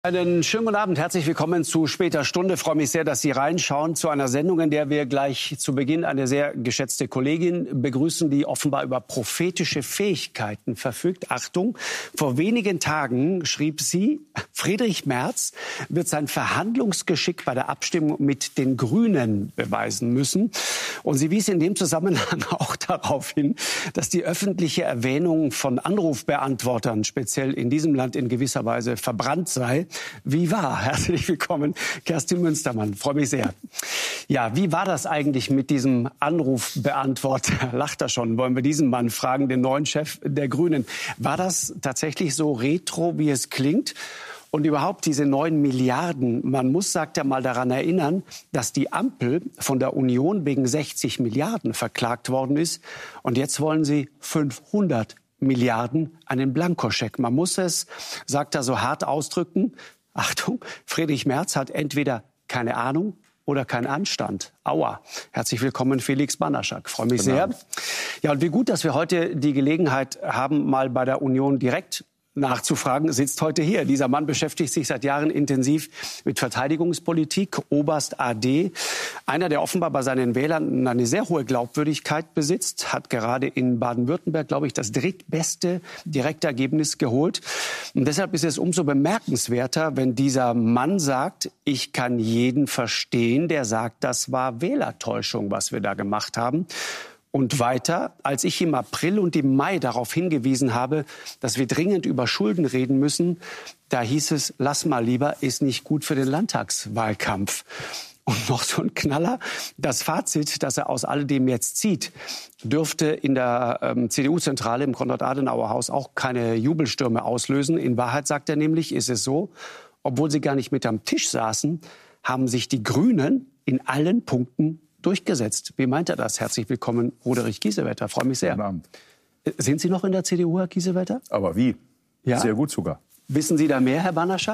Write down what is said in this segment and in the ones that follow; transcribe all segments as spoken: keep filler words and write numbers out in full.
Einen schönen guten Abend, herzlich willkommen zu später Stunde. Ich freue mich sehr, dass Sie reinschauen zu einer Sendung, in der wir gleich zu Beginn eine sehr geschätzte Kollegin begrüßen, die offenbar über prophetische Fähigkeiten verfügt. Achtung, vor wenigen Tagen schrieb sie, Friedrich Merz wird sein Verhandlungsgeschick bei der Abstimmung mit den Grünen beweisen müssen. Und sie wies in dem Zusammenhang auch darauf hin, dass die öffentliche Erwähnung von Anrufbeantwortern speziell in diesem Land in gewisser Weise verbrannt sei. Wie war? Herzlich willkommen, Kerstin Münstermann. Freue mich sehr. Ja, wie war das eigentlich mit diesem Anrufbeantworter? Lacht er schon. Wollen wir diesen Mann fragen, den neuen Chef der Grünen. War das tatsächlich so retro, wie es klingt? Und überhaupt diese neun Milliarden. Man muss, sagt er, mal daran erinnern, dass die Ampel von der Union wegen sechzig Milliarden verklagt worden ist. Und jetzt wollen sie fünfhundert Milliarden, einen Blankoscheck. Man muss es, sagt er, so hart ausdrücken. Achtung, Friedrich Merz hat entweder keine Ahnung oder keinen Anstand. Aua. Herzlich willkommen, Felix Banaschak. Freue mich sehr. Ja, und wie gut, dass wir heute die Gelegenheit haben, mal bei der Union direkt nachzufragen, sitzt heute hier. Dieser Mann beschäftigt sich seit Jahren intensiv mit Verteidigungspolitik, Oberst A D. Einer, der offenbar bei seinen Wählern eine sehr hohe Glaubwürdigkeit besitzt, hat gerade in Baden-Württemberg, glaube ich, das drittbeste Direktergebnis geholt. Und deshalb ist es umso bemerkenswerter, wenn dieser Mann sagt, ich kann jeden verstehen, der sagt, das war Wählertäuschung, was wir da gemacht haben. Und weiter, als ich im April und im Mai darauf hingewiesen habe, dass wir dringend über Schulden reden müssen, da hieß es, lass mal lieber, ist nicht gut für den Landtagswahlkampf. Und noch so ein Knaller, das Fazit, das er aus alledem jetzt zieht, dürfte in der ähm, C D U-Zentrale im Konrad-Adenauer-Haus auch keine Jubelstürme auslösen. In Wahrheit, sagt er nämlich, ist es so, obwohl sie gar nicht mit am Tisch saßen, haben sich die Grünen in allen Punkten durchgesetzt. Wie meint er das? Herzlich willkommen, Roderich Kiesewetter. Freue mich sehr. Guten Abend. Sind Sie noch in der C D U, Herr Kiesewetter? Aber wie? Ja? Sehr gut sogar. Wissen Sie da mehr, Herr Banaschak?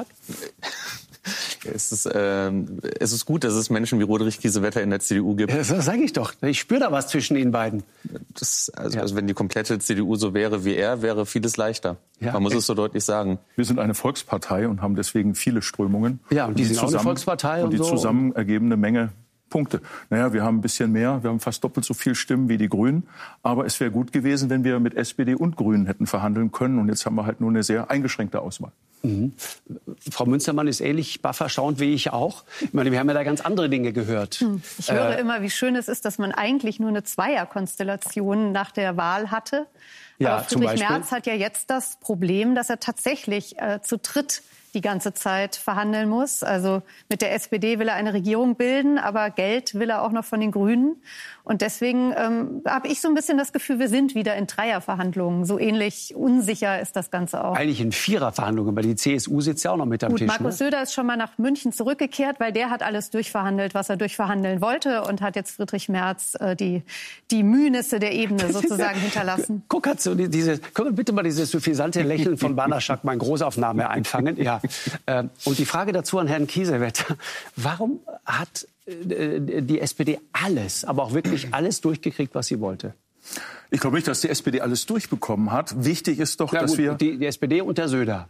Es ist, äh, es ist gut, dass es Menschen wie Roderich Kiesewetter in der C D U gibt. Das sage ich doch. Ich spüre da was zwischen Ihnen beiden. Das, also, Ja. also wenn die komplette C D U so wäre wie er, wäre vieles leichter. Ja. Man muss es so deutlich sagen. Wir sind eine Volkspartei und haben deswegen viele Strömungen. Ja, und die sind auch eine Volkspartei und und die so. zusammen ergeben eine Menge Punkte. Naja, wir haben ein bisschen mehr, wir haben fast doppelt so viel Stimmen wie die Grünen. Aber es wäre gut gewesen, wenn wir mit S P D und Grünen hätten verhandeln können. Und jetzt haben wir halt nur eine sehr eingeschränkte Auswahl. Mhm. Frau Münstermann ist ähnlich baff erstaunt wie ich auch. Ich meine, wir haben ja da ganz andere Dinge gehört. Ich höre äh, immer, wie schön es ist, dass man eigentlich nur eine Zweierkonstellation nach der Wahl hatte. Ja, Aber zum Friedrich Beispiel? Merz hat ja jetzt das Problem, dass er tatsächlich äh, zu dritt die ganze Zeit verhandeln muss. Also mit der S P D will er eine Regierung bilden, aber Geld will er auch noch von den Grünen. Und deswegen ähm, habe ich so ein bisschen das Gefühl, wir sind wieder in Dreierverhandlungen. So ähnlich unsicher ist das Ganze auch. Eigentlich in Viererverhandlungen, weil die C S U sitzt ja auch noch mit am Gut, Tisch. Markus Ne? Söder ist schon mal nach München zurückgekehrt, weil der hat alles durchverhandelt, was er durchverhandeln wollte, und hat jetzt Friedrich Merz äh, die, die Mühnisse der Ebene sozusagen hinterlassen. Guck, hat so die, diese, können wir bitte mal dieses suffisante Lächeln von Banaschak mal in Großaufnahme einfangen? Ja. Äh, und die Frage dazu an Herrn Kiesewetter. Warum hat äh, die S P D alles, aber auch wirklich alles durchgekriegt, was sie wollte? Ich glaube nicht, dass die S P D alles durchbekommen hat. Wichtig ist doch, Na dass gut, wir... die, die S P D und der Söder.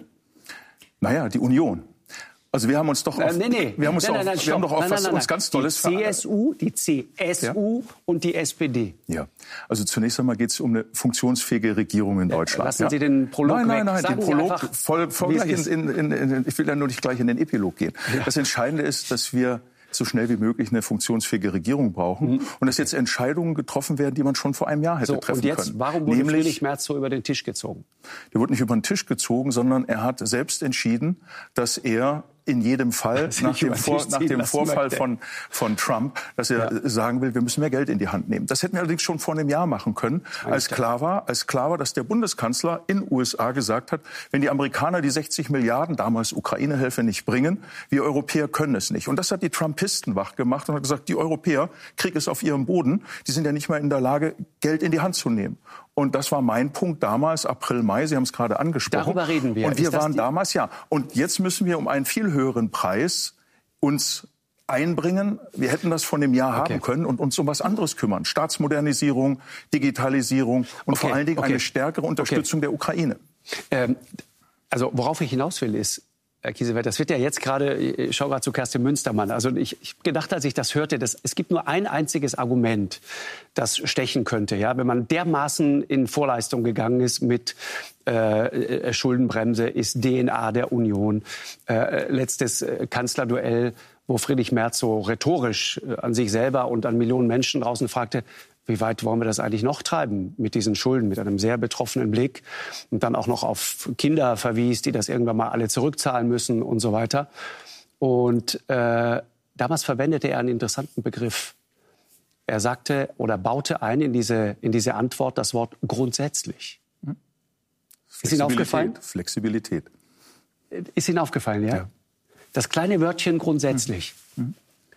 Naja, die Union. Also wir haben uns doch auf, Äh, nee, nee. wir haben uns, nein, auf, nein, nein, wir haben doch stopp. auf Nein, was nein, uns nein. ganz Tolles Die C S U, die C S U ja? und die S P D. Ja, also zunächst einmal geht es um eine funktionsfähige Regierung in Deutschland. Lassen ja? Sie den Prolog Nein, nein, weg. nein, Sagen den Sie Prolog einfach, voll, voll wie es gleich ist. in, in, in, in, ich will ja nur nicht gleich in den Epilog gehen. Ja. Das Entscheidende ist, dass wir so schnell wie möglich eine funktionsfähige Regierung brauchen mhm. und dass jetzt Entscheidungen getroffen werden, die man schon vor einem Jahr hätte so, treffen und jetzt, können. Warum wurde Nämlich, Friedrich Merz so über den Tisch gezogen? Der wurde nicht über den Tisch gezogen, sondern er hat selbst entschieden, dass er in jedem Fall nach dem, Vor, nach dem Vorfall von, von Trump, dass er ja. sagen will, wir müssen mehr Geld in die Hand nehmen. Das hätten wir allerdings schon vor einem Jahr machen können, als klar war, als klar war, dass der Bundeskanzler in den U S A gesagt hat, wenn die Amerikaner die sechzig Milliarden, damals Ukraine-Hilfe, nicht bringen, wir Europäer können es nicht. Und das hat die Trumpisten wach gemacht und hat gesagt, die Europäer, Krieg ist auf ihrem Boden, die sind ja nicht mehr in der Lage, Geld in die Hand zu nehmen. Und das war mein Punkt damals, April, Mai, Sie haben es gerade angesprochen. Darüber reden wir. Und wir Ist das waren die... damals, ja. Und jetzt müssen wir um einen viel höheren Preis uns einbringen. Wir hätten das von dem Jahr okay. haben können und uns um was anderes kümmern. Staatsmodernisierung, Digitalisierung und okay. vor allen Dingen okay. eine stärkere Unterstützung okay. der Ukraine. Ähm, also worauf ich hinaus will, ist, Herr Kiesewetter, das wird ja jetzt gerade, ich schaue gerade zu Kerstin Münstermann, also ich, ich gedacht, als ich das hörte, dass, es gibt nur ein einziges Argument, das stechen könnte, ja, wenn man dermaßen in Vorleistung gegangen ist mit äh, Schuldenbremse, ist D N A der Union, äh, letztes Kanzlerduell, wo Friedrich Merz so rhetorisch an sich selber und an Millionen Menschen draußen fragte, wie weit wollen wir das eigentlich noch treiben mit diesen Schulden, mit einem sehr betroffenen Blick und dann auch noch auf Kinder verwies, die das irgendwann mal alle zurückzahlen müssen und so weiter. Und äh, damals verwendete er einen interessanten Begriff. Er sagte oder baute ein in diese, in diese Antwort das Wort grundsätzlich. Ist Ihnen aufgefallen? Flexibilität. Ist Ihnen aufgefallen, ja? Ja. Das kleine Wörtchen grundsätzlich. Mhm.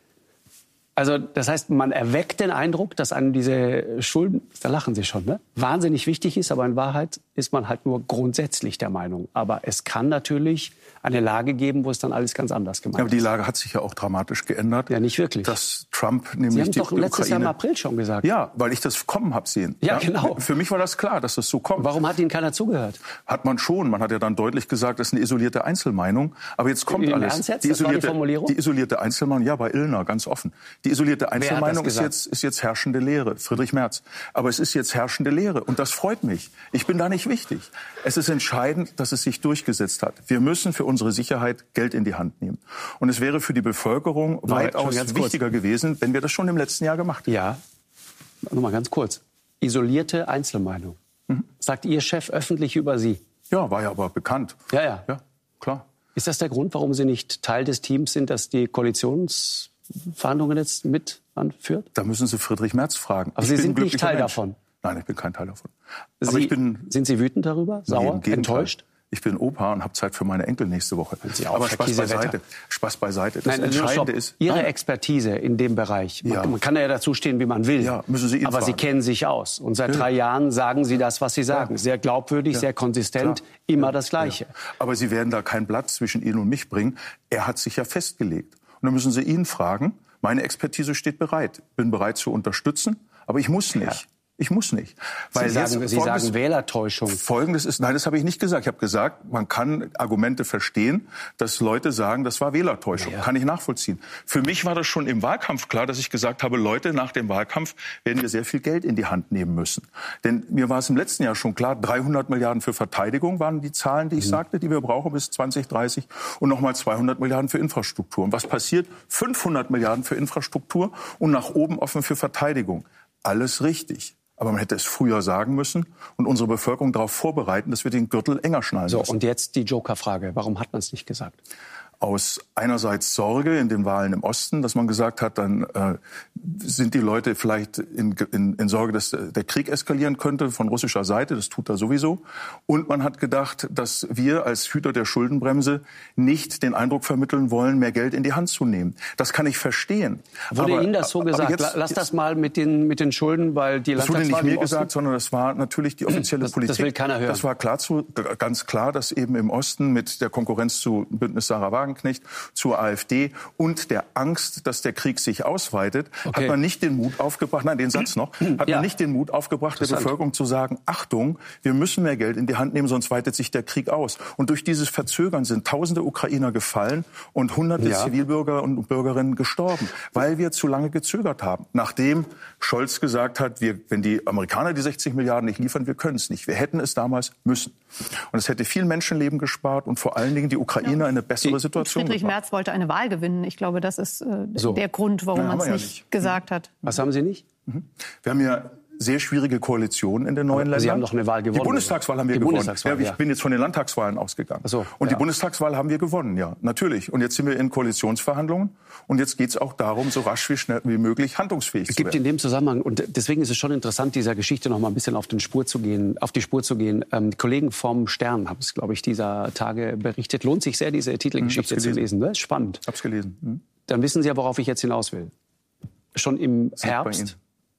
Also das heißt, man erweckt den Eindruck, dass einem diese Schulden, da lachen Sie schon, ne, wahnsinnig wichtig ist, aber in Wahrheit ist man halt nur grundsätzlich der Meinung. Aber es kann natürlich eine Lage geben, wo es dann alles ganz anders gemeint ist. Ja, aber die Lage hat sich ja auch dramatisch geändert. Ja, nicht wirklich. Dass Trump nämlich Sie haben die doch letztes Ukraine, Jahr im April schon gesagt. Ja, weil ich das kommen habe sehen. Ja, ja, genau. Für mich war das klar, dass das so kommt. Warum hat Ihnen keiner zugehört? Hat man schon. Man hat ja dann deutlich gesagt, das ist eine isolierte Einzelmeinung. Aber jetzt kommt Im alles. Ernst jetzt? Die Das war die isolierte, Formulierung? Die isolierte Einzelmeinung, ja, bei Illner, ganz offen. Die isolierte Einzelmeinung ist jetzt, ist jetzt herrschende Lehre. Friedrich Merz. Aber es ist jetzt herrschende Lehre. Und das freut mich. Ich bin da nicht wichtig. Es ist entscheidend, dass es sich durchgesetzt hat. Wir müssen für unsere Sicherheit Geld in die Hand nehmen. Und es wäre für die Bevölkerung Nur weitaus wichtiger kurz. gewesen, wenn wir das schon im letzten Jahr gemacht hätten. Ja, nur mal ganz kurz. Isolierte Einzelmeinung. Mhm. Sagt Ihr Chef öffentlich über Sie? Ja, war ja aber bekannt. Ja, ja. Ja, klar. Ist das der Grund, warum Sie nicht Teil des Teams sind, das die Koalitionsverhandlungen jetzt mit anführt? Da müssen Sie Friedrich Merz fragen. Aber ich Sie bin sind nicht Teil Mensch. davon? Nein, ich bin kein Teil davon. Sie, Aber ich bin, sind Sie wütend darüber? Sauer? Enttäuscht? Ich bin Opa und habe Zeit für meine Enkel nächste Woche. Sie auch, aber Herr Spaß Kiesewetter. beiseite. Spaß beiseite. Das Nein, Entscheidende ist... Ihre nein. Expertise in dem Bereich. Man, Ja. man kann ja dazu stehen, wie man will. Ja, müssen Sie ihn aber fragen. Sie kennen sich aus. Und seit Ja. drei Jahren sagen Sie das, was Sie sagen. Ja. Sehr glaubwürdig, Ja. sehr konsistent, Klar. immer Ja. das Gleiche. Ja. Aber Sie werden da kein Blatt zwischen Ihnen und mich bringen. Er hat sich ja festgelegt. Und dann müssen Sie ihn fragen. Meine Expertise steht bereit. Bin bereit zu unterstützen, aber ich muss nicht. Ja. Ich muss nicht. Weil Sie sagen, jetzt Sie folgendes, sagen Wählertäuschung. Folgendes ist, nein, das habe ich nicht gesagt. Ich habe gesagt, man kann Argumente verstehen, dass Leute sagen, das war Wählertäuschung. Ja, ja. Kann ich nachvollziehen. Für mich war das schon im Wahlkampf klar, dass ich gesagt habe, Leute, nach dem Wahlkampf werden wir sehr viel Geld in die Hand nehmen müssen. Denn mir war es im letzten Jahr schon klar, dreihundert Milliarden für Verteidigung waren die Zahlen, die ich mhm. sagte, die wir brauchen bis zwanzig dreißig und nochmal zweihundert Milliarden für Infrastruktur. Und was passiert? fünfhundert Milliarden für Infrastruktur und nach oben offen für Verteidigung. Alles richtig. Aber man hätte es früher sagen müssen und unsere Bevölkerung darauf vorbereiten, dass wir den Gürtel enger schnallen So, müssen. und jetzt die Joker-Frage. Warum hat man es nicht gesagt? Aus einerseits Sorge in den Wahlen im Osten, dass man gesagt hat, dann äh, sind die Leute vielleicht in, in, in Sorge, dass der Krieg eskalieren könnte von russischer Seite. Das tut er sowieso. Und man hat gedacht, dass wir als Hüter der Schuldenbremse nicht den Eindruck vermitteln wollen, mehr Geld in die Hand zu nehmen. Das kann ich verstehen. Wurde aber, Ihnen das so gesagt? Jetzt, Lass das mal mit den, mit den Schulden, weil die das wurde Landtagswahl nicht mir im Osten... gesagt, sondern das war natürlich die offizielle das, Politik. Das will keiner hören. Das war klar zu, ganz klar, dass eben im Osten mit der Konkurrenz zu Bündnis Sarah Wagenknecht, zur AfD und der Angst, dass der Krieg sich ausweitet, okay. hat man nicht den Mut aufgebracht, nein, den Satz noch, hat ja. man nicht den Mut aufgebracht, der Bevölkerung zu sagen, Achtung, wir müssen mehr Geld in die Hand nehmen, sonst weitet sich der Krieg aus. Und durch dieses Verzögern sind tausende Ukrainer gefallen und hunderte ja. Zivilbürger und Bürgerinnen gestorben, weil wir zu lange gezögert haben. Nachdem Scholz gesagt hat, wir, wenn die Amerikaner die sechzig Milliarden nicht liefern, wir können es nicht. Wir hätten es damals müssen. Und es hätte viel Menschenleben gespart und vor allen Dingen die Ukrainer ja. in eine bessere Situation Friedrich gebracht. Merz wollte eine Wahl gewinnen. Ich glaube, das ist äh, so. der Grund, warum ja, man es ja nicht, nicht gesagt hat. Was haben Sie nicht? Mhm. Wir haben ja sehr schwierige Koalitionen in den neuen Aber Ländern. Sie haben doch eine Wahl gewonnen. Die Bundestagswahl haben wir die gewonnen. Bundestagswahl, ja, ich ja. bin jetzt von den Landtagswahlen ausgegangen. Ach so, und ja. die Bundestagswahl haben wir gewonnen, ja, natürlich. Und jetzt sind wir in Koalitionsverhandlungen. Und jetzt geht es auch darum, so rasch wie schnell wie möglich handlungsfähig es zu werden. Es gibt in dem Zusammenhang, und deswegen ist es schon interessant, dieser Geschichte noch mal ein bisschen auf, den Spur zu gehen, auf die Spur zu gehen. Ähm, die Kollegen vom Stern haben es, glaube ich, dieser Tage berichtet. Lohnt sich sehr, diese Titelgeschichte hm, zu lesen. Ne? Spannend. Ich habe es gelesen. Hm. Dann wissen Sie ja, worauf ich jetzt hinaus will. Schon im Herbst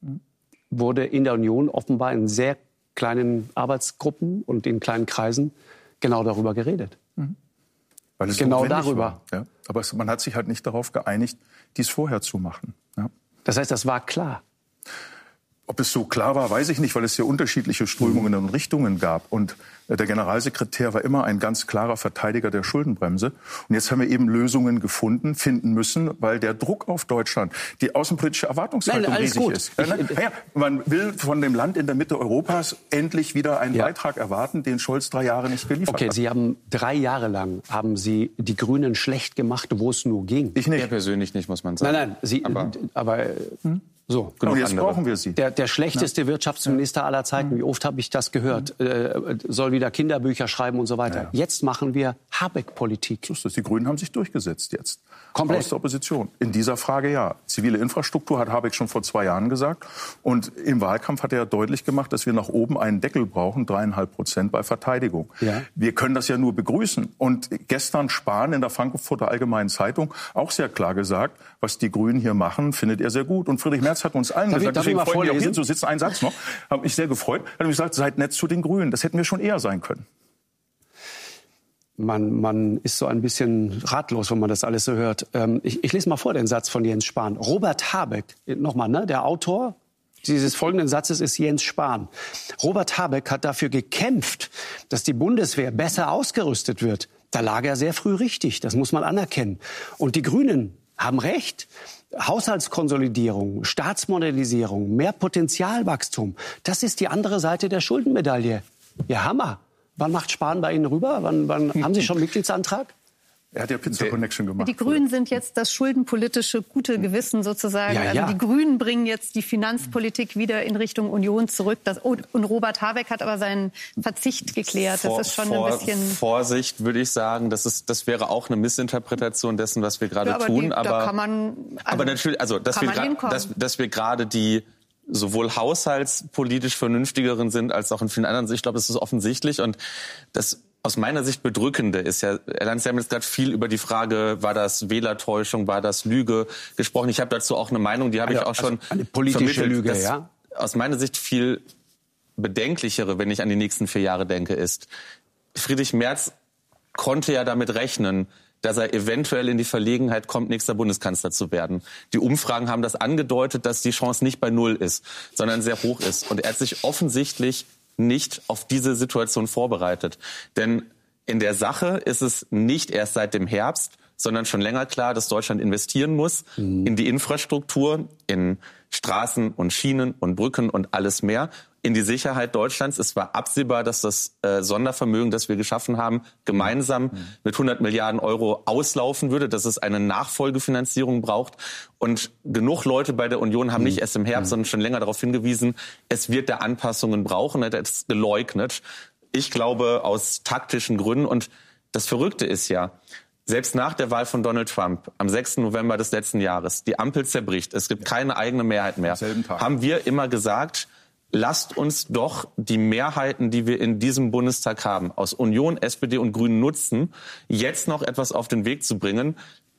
wurde in der Union offenbar in sehr kleinen Arbeitsgruppen und in kleinen Kreisen genau darüber geredet. Mhm. Weil es genau notwendig darüber. War, ja. Aber es, man hat sich halt nicht darauf geeinigt, dies vorher zu machen. Ja. Das heißt, das war klar. Ob es so klar war, weiß ich nicht, weil es ja unterschiedliche Strömungen und Richtungen gab. Und der Generalsekretär war immer ein ganz klarer Verteidiger der Schuldenbremse. Und jetzt haben wir eben Lösungen gefunden, finden müssen, weil der Druck auf Deutschland, die außenpolitische Erwartungshaltung Nein, riesig gut. ist. Ich, ja, ja, man will von dem Land in der Mitte Europas endlich wieder einen ja. Beitrag erwarten, den Scholz drei Jahre nicht geliefert okay, hat. Okay, Sie haben drei Jahre lang haben Sie die Grünen schlecht gemacht, wo es nur ging. Ich nicht. Er persönlich nicht, muss man sagen. Nein, nein, Sie, aber... aber hm? So, und jetzt andere. brauchen wir sie. Der, der schlechteste ja. Wirtschaftsminister aller Zeiten, wie oft habe ich das gehört, mhm. äh, soll wieder Kinderbücher schreiben und so weiter. Ja. Jetzt machen wir Habeck-Politik. So ist das. Die Grünen haben sich durchgesetzt jetzt. Komplett. Aus der Opposition. In dieser Frage ja. Zivile Infrastruktur hat Habeck schon vor zwei Jahren gesagt. Und im Wahlkampf hat er deutlich gemacht, dass wir nach oben einen Deckel brauchen, dreieinhalb Prozent bei Verteidigung. Ja. Wir können das ja nur begrüßen. Und gestern Spahn in der Frankfurter Allgemeinen Zeitung auch sehr klar gesagt, was die Grünen hier machen, findet er sehr gut. Und Friedrich Merz hat uns allen darf gesagt, ich, deswegen freuen wir auch hier zu sitzen, einen Satz noch, habe mich sehr gefreut, hat gesagt, seid nett zu den Grünen. Das hätten wir schon eher sein können. Man, man ist so ein bisschen ratlos, wenn man das alles so hört. Ähm, ich, ich lese mal vor den Satz von Jens Spahn. Robert Habeck, nochmal, ne, der Autor dieses folgenden Satzes ist Jens Spahn. Robert Habeck hat dafür gekämpft, dass die Bundeswehr besser ausgerüstet wird. Da lag er sehr früh richtig, das muss man anerkennen. Und die Grünen haben recht. Haushaltskonsolidierung, Staatsmodernisierung, mehr Potenzialwachstum, das ist die andere Seite der Schuldenmedaille. Ja, Hammer. Wann macht Spahn bei Ihnen rüber? Wann, wann haben Sie schon Mitgliedsantrag? Er hat ja Pizza Connection gemacht. Die Grünen sind jetzt das schuldenpolitische gute Gewissen sozusagen. Ja, ja. Also die Grünen bringen jetzt die Finanzpolitik wieder in Richtung Union zurück. Das, und Robert Habeck hat aber seinen Verzicht geklärt. Vor, das ist schon vor, ein bisschen... Vorsicht, würde ich sagen. Das, ist, das wäre auch eine Missinterpretation dessen, was wir gerade ja, aber tun. Die, aber, da kann man, also aber natürlich, also dass wir, dass, dass wir gerade die sowohl haushaltspolitisch vernünftigeren sind als auch in vielen anderen. Ich glaube, das ist offensichtlich. Und das aus meiner Sicht Bedrückende ist ja, Herr Lanz, Sie haben jetzt gerade viel über die Frage, war das Wählertäuschung, war das Lüge gesprochen. Ich habe dazu auch eine Meinung, die habe also, ich auch schon also eine politische vermittelt. Lüge, das, ja? Aus meiner Sicht viel bedenklichere, wenn ich an die nächsten vier Jahre denke, ist, Friedrich Merz konnte ja damit rechnen, dass er eventuell in die Verlegenheit kommt, nächster Bundeskanzler zu werden. Die Umfragen haben das angedeutet, dass die Chance nicht bei Null ist, sondern sehr hoch ist. Und er hat sich offensichtlich nicht auf diese Situation vorbereitet. Denn in der Sache ist es nicht erst seit dem Herbst, sondern schon länger klar, dass Deutschland investieren muss mhm. in die Infrastruktur, in Straßen und Schienen und Brücken und alles mehr, in die Sicherheit Deutschlands. Es war absehbar, dass das äh, Sondervermögen, das wir geschaffen haben, gemeinsam mhm. mit hundert Milliarden Euro auslaufen würde, dass es eine Nachfolgefinanzierung braucht. Und genug Leute bei der Union haben mhm. nicht erst im Herbst, mhm. sondern schon länger darauf hingewiesen, es wird da Anpassungen brauchen. Er hat es geleugnet. Ich glaube, aus taktischen Gründen. Und das Verrückte ist ja, selbst nach der Wahl von Donald Trump am sechsten November des letzten Jahres, die Ampel zerbricht, es gibt keine eigene Mehrheit mehr, haben wir immer gesagt, lasst uns doch die Mehrheiten, die wir in diesem Bundestag haben, aus Union, S P D und Grünen nutzen, jetzt noch etwas auf den Weg zu bringen,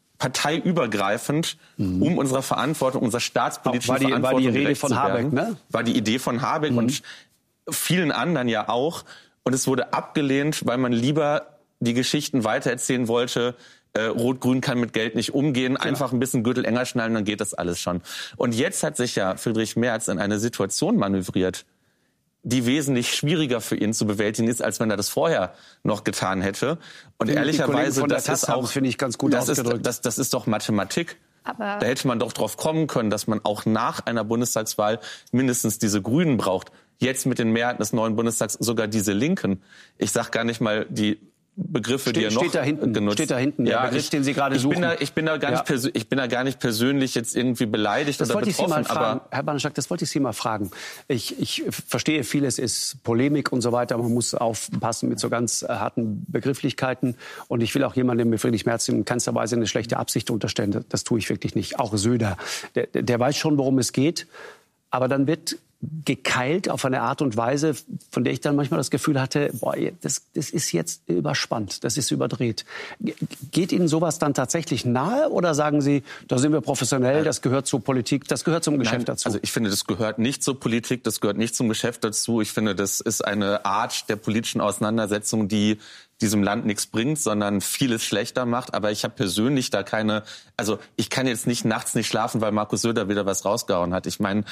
parteiübergreifend, mhm. um unserer Verantwortung, unserer staatspolitischen war die, Verantwortung war die Rede von zu Habeck, ne? War die Idee von Habeck mhm. und vielen anderen ja auch. Und es wurde abgelehnt, weil man lieber die Geschichten weitererzählen wollte, äh, Rot-Grün kann mit Geld nicht umgehen, genau. einfach ein bisschen Gürtel enger schnallen, dann geht das alles schon. Und jetzt hat sich ja Friedrich Merz in eine Situation manövriert, die wesentlich schwieriger für ihn zu bewältigen ist, als wenn er das vorher noch getan hätte. Und Wenn ehrlicherweise, das ist auch, finde ich ganz gut das ausgedrückt. Ist, das, das ist doch Mathematik. Aber da hätte man doch drauf kommen können, dass man auch nach einer Bundestagswahl mindestens diese Grünen braucht. Jetzt mit den Mehrheiten des neuen Bundestags sogar diese Linken. Ich sag gar nicht mal die Begriffe, steht, die er noch steht da hinten, genutzt. Steht da hinten, der ja, Begriff, ich, den Sie gerade ich suchen. Bin da, ich, bin da gar nicht ja. ich bin da gar nicht persönlich jetzt irgendwie beleidigt das oder wollte betroffen. Ich Sie mal fragen, aber Herr Banaschak, das wollte ich Sie mal fragen. Ich, ich verstehe, vieles ist Polemik und so weiter. Man muss aufpassen mit so ganz äh, harten Begrifflichkeiten. Und ich will auch jemandem mit Friedrich Merz in keinster Weise eine schlechte Absicht unterstellen. Das tue ich wirklich nicht. Auch Söder. Der, der weiß schon, worum es geht. Aber dann wird gekeilt auf eine Art und Weise, von der ich dann manchmal das Gefühl hatte, boah, das, das ist jetzt überspannt, das ist überdreht. Geht Ihnen sowas dann tatsächlich nahe oder sagen Sie, da sind wir professionell, das gehört zur Politik, das gehört zum Geschäft Nein, dazu? Also ich finde, das gehört nicht zur Politik, das gehört nicht zum Geschäft dazu. Ich finde, das ist eine Art der politischen Auseinandersetzung, die diesem Land nichts bringt, sondern vieles schlechter macht. Aber ich habe persönlich da keine, also ich kann jetzt nicht nachts nicht schlafen, weil Markus Söder wieder was rausgehauen hat. Ich meine,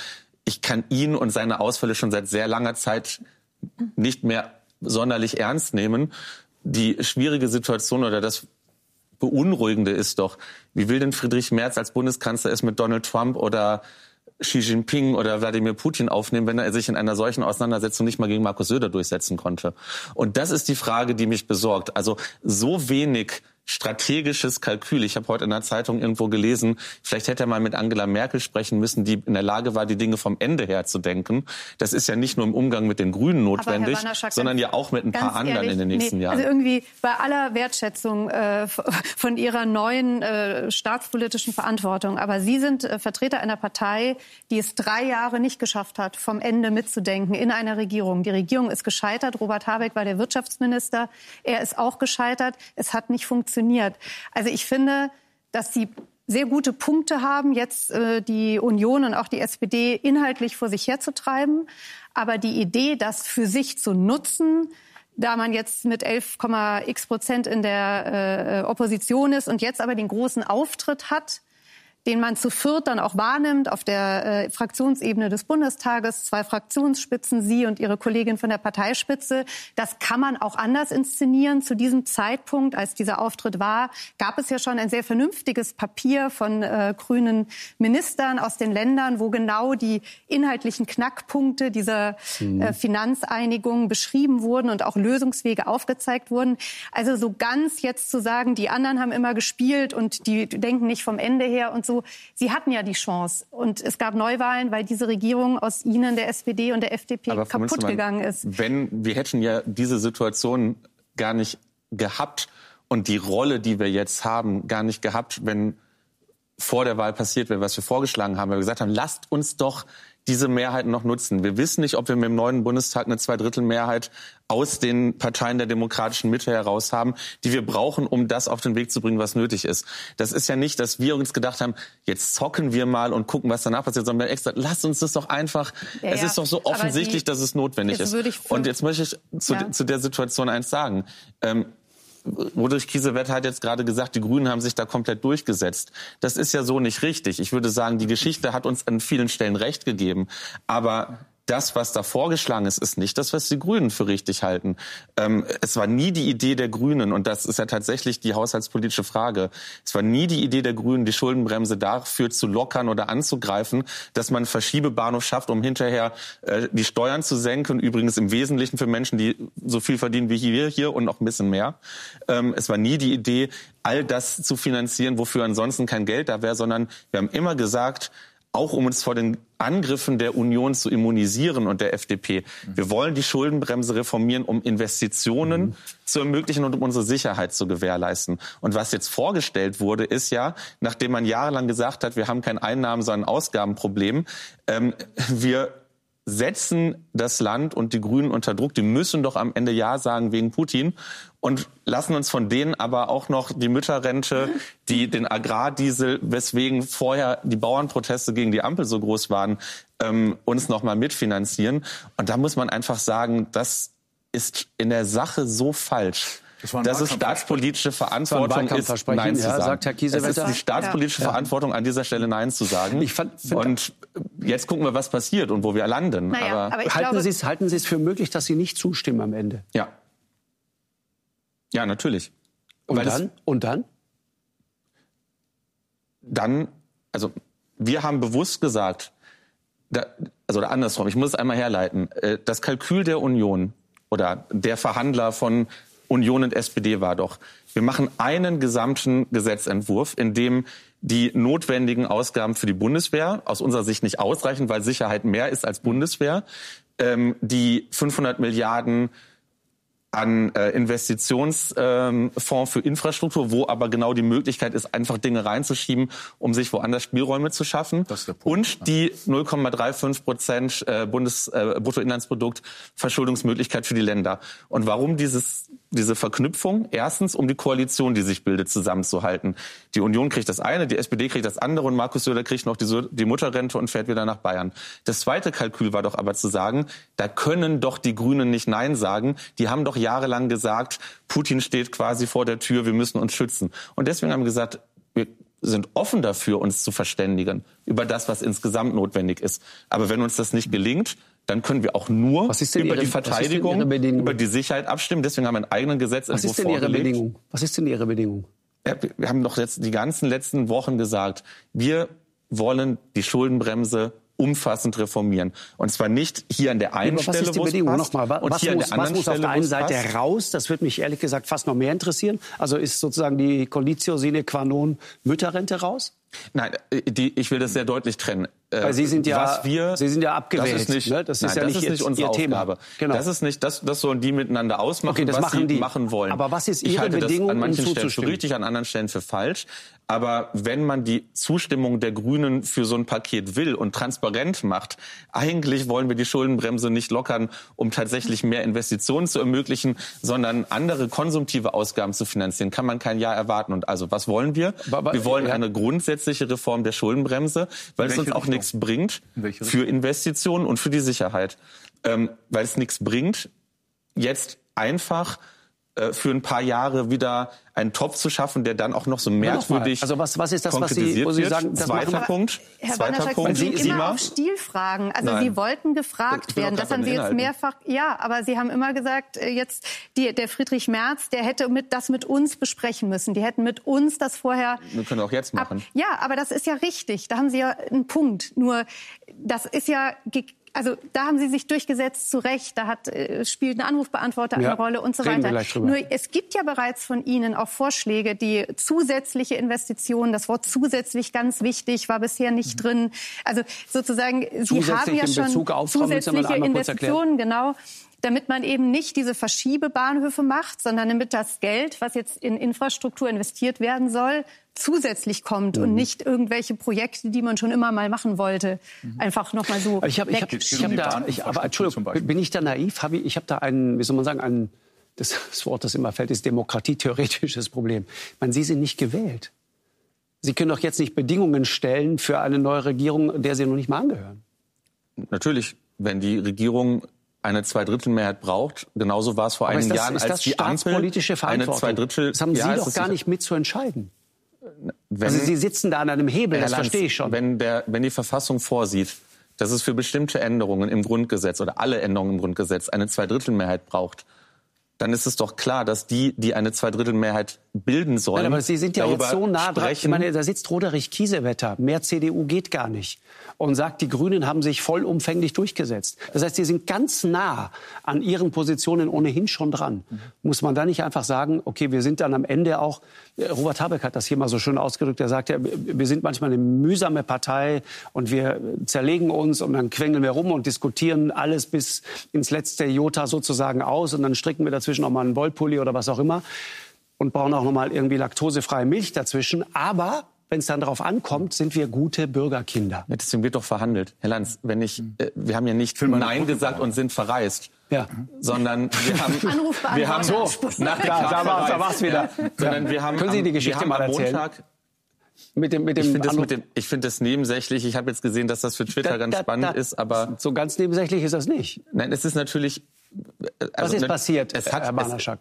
ich kann ihn und seine Ausfälle schon seit sehr langer Zeit nicht mehr sonderlich ernst nehmen. Die schwierige Situation oder das Beunruhigende ist doch, wie will denn Friedrich Merz als Bundeskanzler es mit Donald Trump oder Xi Jinping oder Wladimir Putin aufnehmen, wenn er sich in einer solchen Auseinandersetzung nicht mal gegen Markus Söder durchsetzen konnte? Und das ist die Frage, die mich besorgt. Also so wenig strategisches Kalkül. Ich habe heute in der Zeitung irgendwo gelesen, vielleicht hätte er mal mit Angela Merkel sprechen müssen, die in der Lage war, die Dinge vom Ende her zu denken. Das ist ja nicht nur im Umgang mit den Grünen notwendig, sondern ja auch mit ein paar anderen ehrlich, in den nächsten nee, Jahren. Also irgendwie bei aller Wertschätzung äh, von Ihrer neuen äh, staatspolitischen Verantwortung. Aber Sie sind äh, Vertreter einer Partei, die es drei Jahre nicht geschafft hat, vom Ende mitzudenken in einer Regierung. Die Regierung ist gescheitert. Robert Habeck war der Wirtschaftsminister. Er ist auch gescheitert. Es hat nicht funktioniert. Also ich finde, dass Sie sehr gute Punkte haben, jetzt äh, die Union und auch die S P D inhaltlich vor sich herzutreiben. Aber die Idee, das für sich zu nutzen, da man jetzt mit elf Komma x Prozent in der äh, Opposition ist und jetzt aber den großen Auftritt hat, den man zu viert dann auch wahrnimmt auf der äh, Fraktionsebene des Bundestages, zwei Fraktionsspitzen, Sie und Ihre Kollegin von der Parteispitze. Das kann man auch anders inszenieren. Zu diesem Zeitpunkt, als dieser Auftritt war, gab es ja schon ein sehr vernünftiges Papier von äh, grünen Ministern aus den Ländern, wo genau die inhaltlichen Knackpunkte dieser mhm. äh, Finanzeinigung beschrieben wurden und auch Lösungswege aufgezeigt wurden. Also so ganz jetzt zu sagen, die anderen haben immer gespielt und die denken nicht vom Ende her und so. Sie hatten ja die Chance. Und es gab Neuwahlen, weil diese Regierung aus Ihnen, der S P D und der F D P, aber kaputt gegangen ist. Wenn, wir hätten ja diese Situation gar nicht gehabt und die Rolle, die wir jetzt haben, gar nicht gehabt, wenn vor der Wahl passiert wäre, was wir vorgeschlagen haben, weil wir gesagt haben, lasst uns doch diese Mehrheit noch nutzen. Wir wissen nicht, ob wir mit dem neuen Bundestag eine Zweidrittelmehrheit aus den Parteien der demokratischen Mitte heraus haben, die wir brauchen, um das auf den Weg zu bringen, was nötig ist. Das ist ja nicht, dass wir uns gedacht haben, jetzt zocken wir mal und gucken, was danach passiert, sondern wir haben extra, lasst uns das doch einfach, ja, es ist doch so offensichtlich, die, dass es notwendig ist. Und jetzt möchte ich zu, ja. zu der Situation eins sagen. Ähm, Roderich Kiesewetter hat jetzt gerade gesagt, die Grünen haben sich da komplett durchgesetzt. Das ist ja so nicht richtig. Ich würde sagen, die Geschichte hat uns an vielen Stellen recht gegeben. Aber das, was da vorgeschlagen ist, ist nicht das, was die Grünen für richtig halten. Ähm, es war nie die Idee der Grünen, und das ist ja tatsächlich die haushaltspolitische Frage, es war nie die Idee der Grünen, die Schuldenbremse dafür zu lockern oder anzugreifen, dass man einen Verschiebebahnhof schafft, um hinterher äh, die Steuern zu senken, übrigens im Wesentlichen für Menschen, die so viel verdienen wie wir hier und noch ein bisschen mehr. Ähm, es war nie die Idee, all das zu finanzieren, wofür ansonsten kein Geld da wäre, sondern wir haben immer gesagt, auch um uns vor den Angriffen der Union zu immunisieren und der F D P. Wir wollen die Schuldenbremse reformieren, um Investitionen mhm. zu ermöglichen und um unsere Sicherheit zu gewährleisten. Und was jetzt vorgestellt wurde, ist ja, nachdem man jahrelang gesagt hat, wir haben kein Einnahmen-, sondern Ausgabenproblem, ähm, wir setzen das Land und die Grünen unter Druck. Die müssen doch am Ende Ja sagen wegen Putin und lassen uns von denen aber auch noch die Mütterrente, die den Agrardiesel, weswegen vorher die Bauernproteste gegen die Ampel so groß waren, ähm, uns noch mal mitfinanzieren. Und da muss man einfach sagen, das ist in der Sache so falsch. Das, das ist staatspolitische Verantwortung, ist Nein zu sagen. Ja, sagt Herr Kiesewetter. Es ist die staatspolitische ja. Verantwortung, an dieser Stelle Nein zu sagen. Ich fand, und jetzt gucken wir, was passiert und wo wir landen. Naja, aber, aber halten, Sie es, halten Sie es für möglich, dass Sie nicht zustimmen am Ende? Ja. Ja, natürlich. Und Weil dann? Und dann? Dann, also wir haben bewusst gesagt, da, also oder andersrum, ich muss es einmal herleiten, das Kalkül der Union oder der Verhandler von Union und S P D war doch, wir machen einen gesamten Gesetzentwurf, in dem die notwendigen Ausgaben für die Bundeswehr, aus unserer Sicht nicht ausreichen, weil Sicherheit mehr ist als Bundeswehr, ähm, die fünfhundert Milliarden an äh, Investitionsfonds ähm, für Infrastruktur, wo aber genau die Möglichkeit ist, einfach Dinge reinzuschieben, um sich woanders Spielräume zu schaffen. Das ist der Punkt, und die null Komma fünfunddreißig Prozent äh, Bundes äh, Bruttoinlandsprodukt Verschuldungsmöglichkeit für die Länder. Und warum dieses diese Verknüpfung? Erstens, um die Koalition, die sich bildet, zusammenzuhalten. Die Union kriegt das eine, die S P D kriegt das andere und Markus Söder kriegt noch die, die Mutterrente und fährt wieder nach Bayern. Das zweite Kalkül war doch aber zu sagen, da können doch die Grünen nicht Nein sagen. Die haben doch jahrelang gesagt, Putin steht quasi vor der Tür, wir müssen uns schützen. Und deswegen haben wir gesagt, wir sind offen dafür, uns zu verständigen über das, was insgesamt notwendig ist. Aber wenn uns das nicht gelingt, dann können wir auch nur über Ihre, die Verteidigung, über die Sicherheit abstimmen. Deswegen haben wir einen eigenen Gesetzentwurf Was ist denn Ihre vorgelegt. Bedingung? Was ist denn Ihre Bedingung? Ja, wir haben doch jetzt die ganzen letzten Wochen gesagt, wir wollen die Schuldenbremse umfassend reformieren. Und zwar nicht hier an der einen was Stelle, ist die wo es Bedingung? passt, Nochmal, was, und hier muss, an der anderen was muss auf Stelle, der einen wo es Seite passt? raus? Das würde mich ehrlich gesagt fast noch mehr interessieren. Also ist sozusagen die Conditio sine qua non Mütterrente raus? Nein, die, ich will das sehr deutlich trennen. Weil Sie sind ja, was wir, Sie sind ja abgewählt. Das ist nicht, ne? das ist nein, ja das nicht ist nicht unsere Ihr Thema. Aufgabe. Genau. Das ist nicht, das, das sollen die miteinander ausmachen, okay, das was machen sie die. machen wollen. Aber was ist Ihre ich halte Bedingung, das an manchen um Stellen für zuzustimmen? richtig, an anderen Stellen für falsch. Aber wenn man die Zustimmung der Grünen für so ein Paket will und transparent macht, eigentlich wollen wir die Schuldenbremse nicht lockern, um tatsächlich mehr Investitionen zu ermöglichen, sondern andere konsumtive Ausgaben zu finanzieren, kann man kein Ja erwarten. Und also, was wollen wir? Aber, wir wollen ja. eine grundsätzliche Reform der Schuldenbremse, weil es uns auch Richtung? nichts bringt welche für Investitionen und für die Sicherheit. Ähm, weil es nichts bringt, jetzt einfach äh, für ein paar Jahre wieder einen Topf zu schaffen, der dann auch noch so merkwürdig Also was, was ist das, was Sie, wo Sie sagen, das Zweiter machen Punkt. Herr Zweiter Banaszak, Punkt. Sie gehen Sie immer mal. auf Stilfragen. Also Nein. Sie wollten gefragt Ich bin werden. doch Das gerade haben bei Sie den jetzt Inhalten. mehrfach. Ja, aber Sie haben immer gesagt, äh, jetzt die, der Friedrich Merz, der hätte mit, das mit uns besprechen müssen. Die hätten mit uns das vorher. Wir können auch jetzt machen. Ab, ja, aber das ist ja richtig. Da haben Sie ja einen Punkt. Nur das ist ja. Also da haben Sie sich durchgesetzt, zu Recht. Da hat, äh, spielt ein Anrufbeantworter Ja, eine Rolle und so reden wir weiter. gleich drüber. Nur es gibt ja bereits von Ihnen auch Vorschläge, die zusätzliche Investitionen, das Wort zusätzlich ganz wichtig, war bisher nicht drin. Also sozusagen, Sie Zusätzlich haben ja in schon Bezug auf, Frau Münzer, mal zusätzliche einmal kurz erklären. Investitionen, genau. Damit man eben nicht diese Verschiebebahnhöfe macht, sondern damit das Geld, was jetzt in Infrastruktur investiert werden soll, zusätzlich kommt Mhm. und nicht irgendwelche Projekte, die man schon immer mal machen wollte, einfach noch mal so Aber ich habe, ich habe, ich habe da, ich, aber Entschuldigung, bin ich da naiv? Habe ich, ich habe da einen, wie soll man sagen, ein, das, das Wort, das immer fällt, ist demokratietheoretisches Problem. Ich meine, Sie sind nicht gewählt. Sie können doch jetzt nicht Bedingungen stellen für eine neue Regierung, der Sie noch nicht mal angehören. Natürlich, wenn die Regierung eine Zweidrittelmehrheit braucht, genauso war es vor Aber einigen ist das, Jahren, ist als das die Ampel staatspolitische eine Verantwortung? Zweidrittel. Das haben Sie ja, es doch ist gar sicher- nicht mit zu entscheiden. Wenn, Also Sie sitzen da an einem Hebel, Herr das Lanz, verstehe ich schon. Wenn, der, wenn die Verfassung vorsieht, dass es für bestimmte Änderungen im Grundgesetz oder alle Änderungen im Grundgesetz eine Zweidrittelmehrheit braucht, dann ist es doch klar, dass die, die eine Zweidrittelmehrheit bilden sollen, Nein, aber Sie sind ja darüber jetzt so nah dran. Ich sprechen. meine, da sitzt Roderich Kiesewetter. Mehr C D U geht gar nicht. Und sagt, die Grünen haben sich vollumfänglich durchgesetzt. Das heißt, Sie sind ganz nah an Ihren Positionen ohnehin schon dran. Mhm. Muss man da nicht einfach sagen, okay, wir sind dann am Ende auch, Robert Habeck hat das hier mal so schön ausgedrückt, er sagt ja, wir sind manchmal eine mühsame Partei und wir zerlegen uns und dann quengeln wir rum und diskutieren alles bis ins letzte Jota sozusagen aus und dann stricken wir dazwischen noch mal einen Wollpulli oder was auch immer und brauchen auch noch mal irgendwie laktosefreie Milch dazwischen. Aber wenn es dann darauf ankommt, sind wir gute Bürgerkinder. Ja, deswegen wird doch verhandelt. Herr Lanz, wenn ich, äh, wir haben ja nicht Nein gesagt und sind verreist. Ja. Sondern wir haben, wir haben so, nach der da, da, war, da war's wieder. Ja. Sondern wir haben, Können Sie die Geschichte wir haben mal am erzählen? Montag, Mit dem, mit dem ich finde das, Anruf- mit dem, ich finde das nebensächlich. Ich habe jetzt gesehen, dass das für Twitter Da- ganz da- spannend da- ist, aber so ganz nebensächlich ist das nicht. nein, es ist natürlich. Was Also, ist ne, passiert, es hat, Herr es, Banaszak?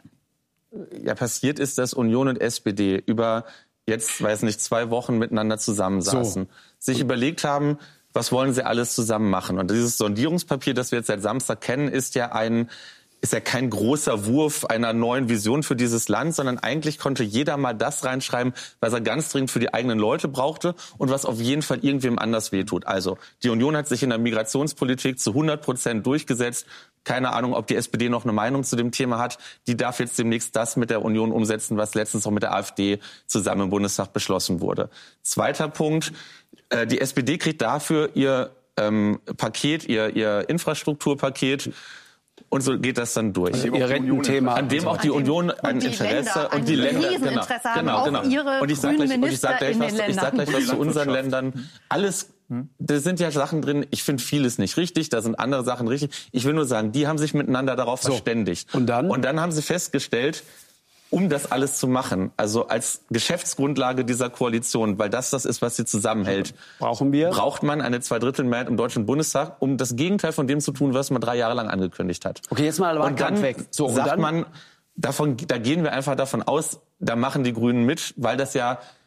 ja, passiert ist, dass Union und S P D über jetzt, weiß nicht, zwei Wochen miteinander zusammensaßen, So. sich überlegt haben, was wollen sie alles zusammen machen. Und dieses Sondierungspapier, das wir jetzt seit Samstag kennen, ist ja ein ist ja kein großer Wurf einer neuen Vision für dieses Land, sondern eigentlich konnte jeder mal das reinschreiben, was er ganz dringend für die eigenen Leute brauchte und was auf jeden Fall irgendwem anders wehtut. Also die Union hat sich in der Migrationspolitik zu hundert Prozent durchgesetzt. Keine Ahnung, ob die S P D noch eine Meinung zu dem Thema hat. Die darf jetzt demnächst das mit der Union umsetzen, was letztens auch mit der AfD zusammen im Bundestag beschlossen wurde. Zweiter Punkt, äh, die S P D kriegt dafür ihr ähm, Paket, ihr, ihr Infrastrukturpaket. Und so geht das dann durch. Ihr Rententhema. An dem auch die Union ein die Interesse Länder, und die ein Länder Rieseninteresse haben, genau, auch genau. ihre Und ich sage grünen gleich, und ich sag gleich, Minister was, in den ich sag gleich was zu unseren Ländern. Alles, da sind ja Sachen drin. Ich finde vieles nicht richtig. Da sind andere Sachen richtig. Ich will nur sagen, die haben sich miteinander darauf So. verständigt. Und dann? Und dann haben sie festgestellt, um das alles zu machen, also als Geschäftsgrundlage dieser Koalition, weil das das ist, was sie zusammenhält, Brauchen wir? braucht man eine Zweidrittelmehrheit im Deutschen Bundestag, um das Gegenteil von dem zu tun, was man drei Jahre lang angekündigt hat. Okay, jetzt mal aber und dann weg. So, und sagt dann? man, davon, da gehen wir einfach davon aus, da machen die Grünen mit, weil das ja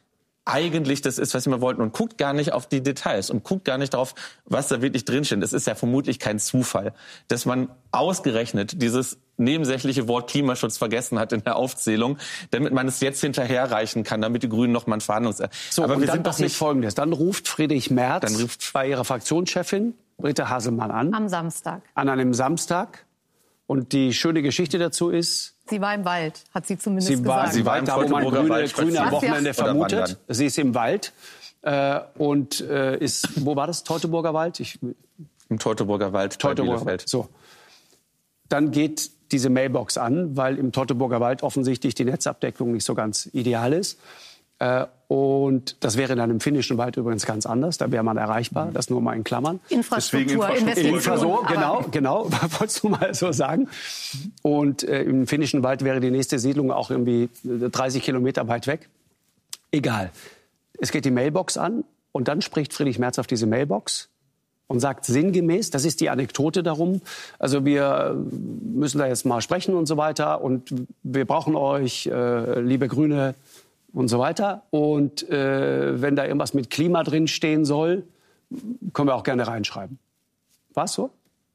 eigentlich das ist, was wir wollten und guckt gar nicht auf die Details und guckt gar nicht darauf, was da wirklich drinsteht. Es ist ja vermutlich kein Zufall, dass man ausgerechnet dieses nebensächliche Wort Klimaschutz vergessen hat in der Aufzählung, damit man es jetzt hinterherreichen kann, damit die Grünen noch mal ein Verhandlungs... So, aber und wir dann sind doch nicht Folgendes. Dann ruft Friedrich Merz dann ruft bei ihrer Fraktionschefin Britta Hasselmann an. Am Samstag. An einem Samstag. Und die schöne Geschichte dazu ist... Sie war im Wald, hat sie zumindest sie war, gesagt. Sie war im da, wo man Grüne, Wald Grüne am Wochenende vermutet. Sie ist im Wald äh, und äh, ist... Wo war das? Teutoburger Wald? Ich, Im Teutoburger Wald, Teutoburger Wald. So. Dann geht diese Mailbox an, weil im Teutoburger Wald offensichtlich die Netzabdeckung nicht so ganz ideal ist. Äh, und das wäre in einem finnischen Wald übrigens ganz anders. Da wäre man erreichbar. Das nur mal in Klammern. Infrastruktur, Investitionen. Infrastruktur, genau, genau. Wolltest du mal so sagen. Und äh, im finnischen Wald wäre die nächste Siedlung auch irgendwie dreißig Kilometer weit weg. Egal. Es geht die Mailbox an und dann spricht Friedrich Merz auf diese Mailbox und sagt sinngemäß, das ist die Anekdote darum, also wir müssen da jetzt mal sprechen und so weiter und wir brauchen euch, äh, liebe Grüne und so weiter. Und äh, wenn da irgendwas mit Klima drin stehen soll, können wir auch gerne reinschreiben. War es so?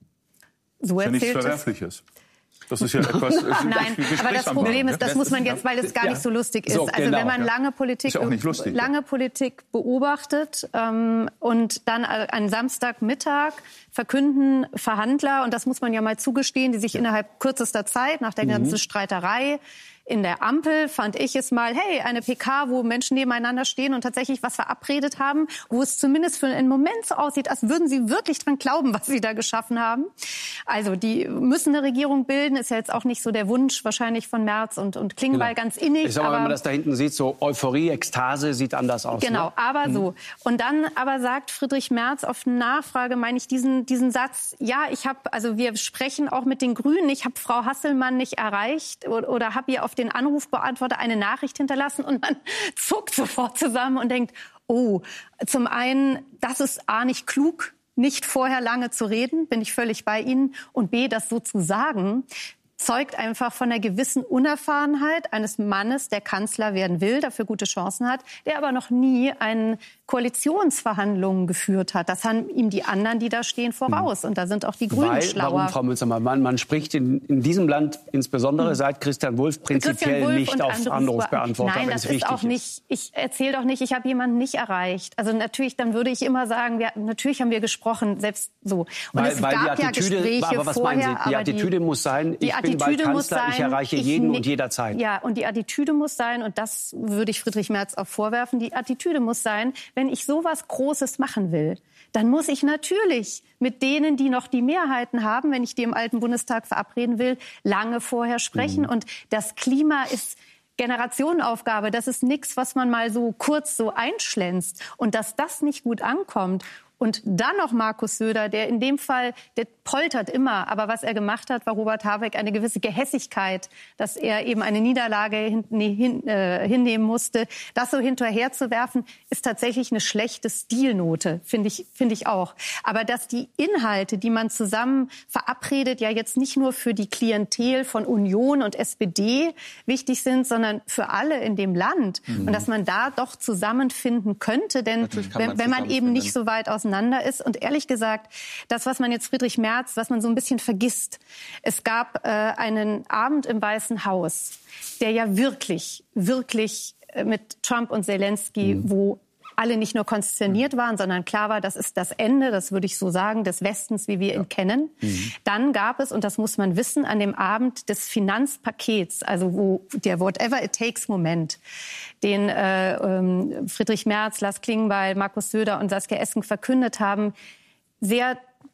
So erzählt ja nichts Verwerfliches. Das ist ja etwas... Nein, aber das Problem ist, das muss man jetzt, weil es gar nicht so lustig ist. So, also genau, wenn man ja. lange Politik, ja lustig, lange ja. Politik beobachtet ähm, und dann einen Samstagmittag verkünden Verhandler, und das muss man ja mal zugestehen, die sich ja. innerhalb kürzester Zeit nach der mhm. ganzen Streiterei in der Ampel fand ich es mal, hey, eine P K, wo Menschen nebeneinander stehen und tatsächlich was verabredet haben, wo es zumindest für einen Moment so aussieht, als würden sie wirklich dran glauben, was sie da geschaffen haben. Also die müssen eine Regierung bilden, ist ja jetzt auch nicht so der Wunsch wahrscheinlich von Merz und, und Klingbeil genau. ganz innig. Ich sag mal, aber, wenn man das da hinten sieht, so Euphorie, Ekstase sieht anders aus. Genau, ne? aber mhm. so. Und dann aber sagt Friedrich Merz auf Nachfrage, meine ich diesen, diesen Satz, ja, ich habe, also wir sprechen auch mit den Grünen, ich habe Frau Hasselmann nicht erreicht oder, oder habe ihr auf den Anrufbeantworter eine Nachricht hinterlassen, und man zuckt sofort zusammen und denkt, oh, zum einen, das ist A, nicht klug, nicht vorher lange zu reden, bin ich völlig bei Ihnen, und B, das so zu sagen, zeugt einfach von einer gewissen Unerfahrenheit eines Mannes, der Kanzler werden will, dafür gute Chancen hat, der aber noch nie einen Koalitionsverhandlungen geführt hat. Das haben ihm die anderen, die da stehen, voraus. Und da sind auch die Grünen Weil, schlauer. Warum, Frau Münstermann? Man, man spricht in, in diesem Land insbesondere hm. seit Christian Wulff prinzipiell Christian Wulff nicht auf Anrufbeantworter, Nein, wenn das es ist wichtig auch nicht. Ich erzähle doch nicht, ich habe jemanden nicht erreicht. Also natürlich, dann würde ich immer sagen, wir, natürlich haben wir gesprochen, selbst so. Und weil, es weil gab die Attitüde, ja Gespräche aber was vorher. meinen Sie? Die Attitüde die, muss sein, ich die bin bald Kanzler, sein, ich erreiche jeden ich, und jederzeit. Ja, und die Attitüde muss sein, und das würde ich Friedrich Merz auch vorwerfen, die Attitüde muss sein, wenn ich sowas Großes machen will, dann muss ich natürlich mit denen, die noch die Mehrheiten haben, wenn ich die im alten Bundestag verabreden will, lange vorher sprechen. Mhm. Und das Klima ist Generationenaufgabe. Das ist nichts, was man mal so kurz so einschlänzt. Und dass das nicht gut ankommt. Und dann noch Markus Söder, der in dem Fall, der poltert immer. Aber was er gemacht hat, war Robert Habeck eine gewisse Gehässigkeit, dass er eben eine Niederlage hin, nee, hin, äh, hinnehmen musste. Das so hinterherzuwerfen, ist tatsächlich eine schlechte Stilnote, finde ich, finde ich auch. Aber dass die Inhalte, die man zusammen verabredet, ja jetzt nicht nur für die Klientel von Union und S P D wichtig sind, sondern für alle in dem Land. Mhm. Und dass man da doch zusammenfinden könnte. Denn wenn, wenn man eben nicht so weit auseinander ist. Und ehrlich gesagt, das, was man jetzt Friedrich Merz, was man so ein bisschen vergisst, es gab äh, einen Abend im Weißen Haus, der ja wirklich, wirklich äh, mit Trump und Zelensky, mhm. wo alle nicht nur konsterniert waren, sondern klar war, das ist das Ende, das würde ich so sagen, des Westens, wie wir ja. ihn kennen. Mhm. Dann gab es, und das muss man wissen, an dem Abend des Finanzpakets, also wo der Whatever-it-takes-Moment, den äh, ähm, Friedrich Merz, Lars Klingbeil, Markus Söder und Saskia Esken verkündet haben, sehr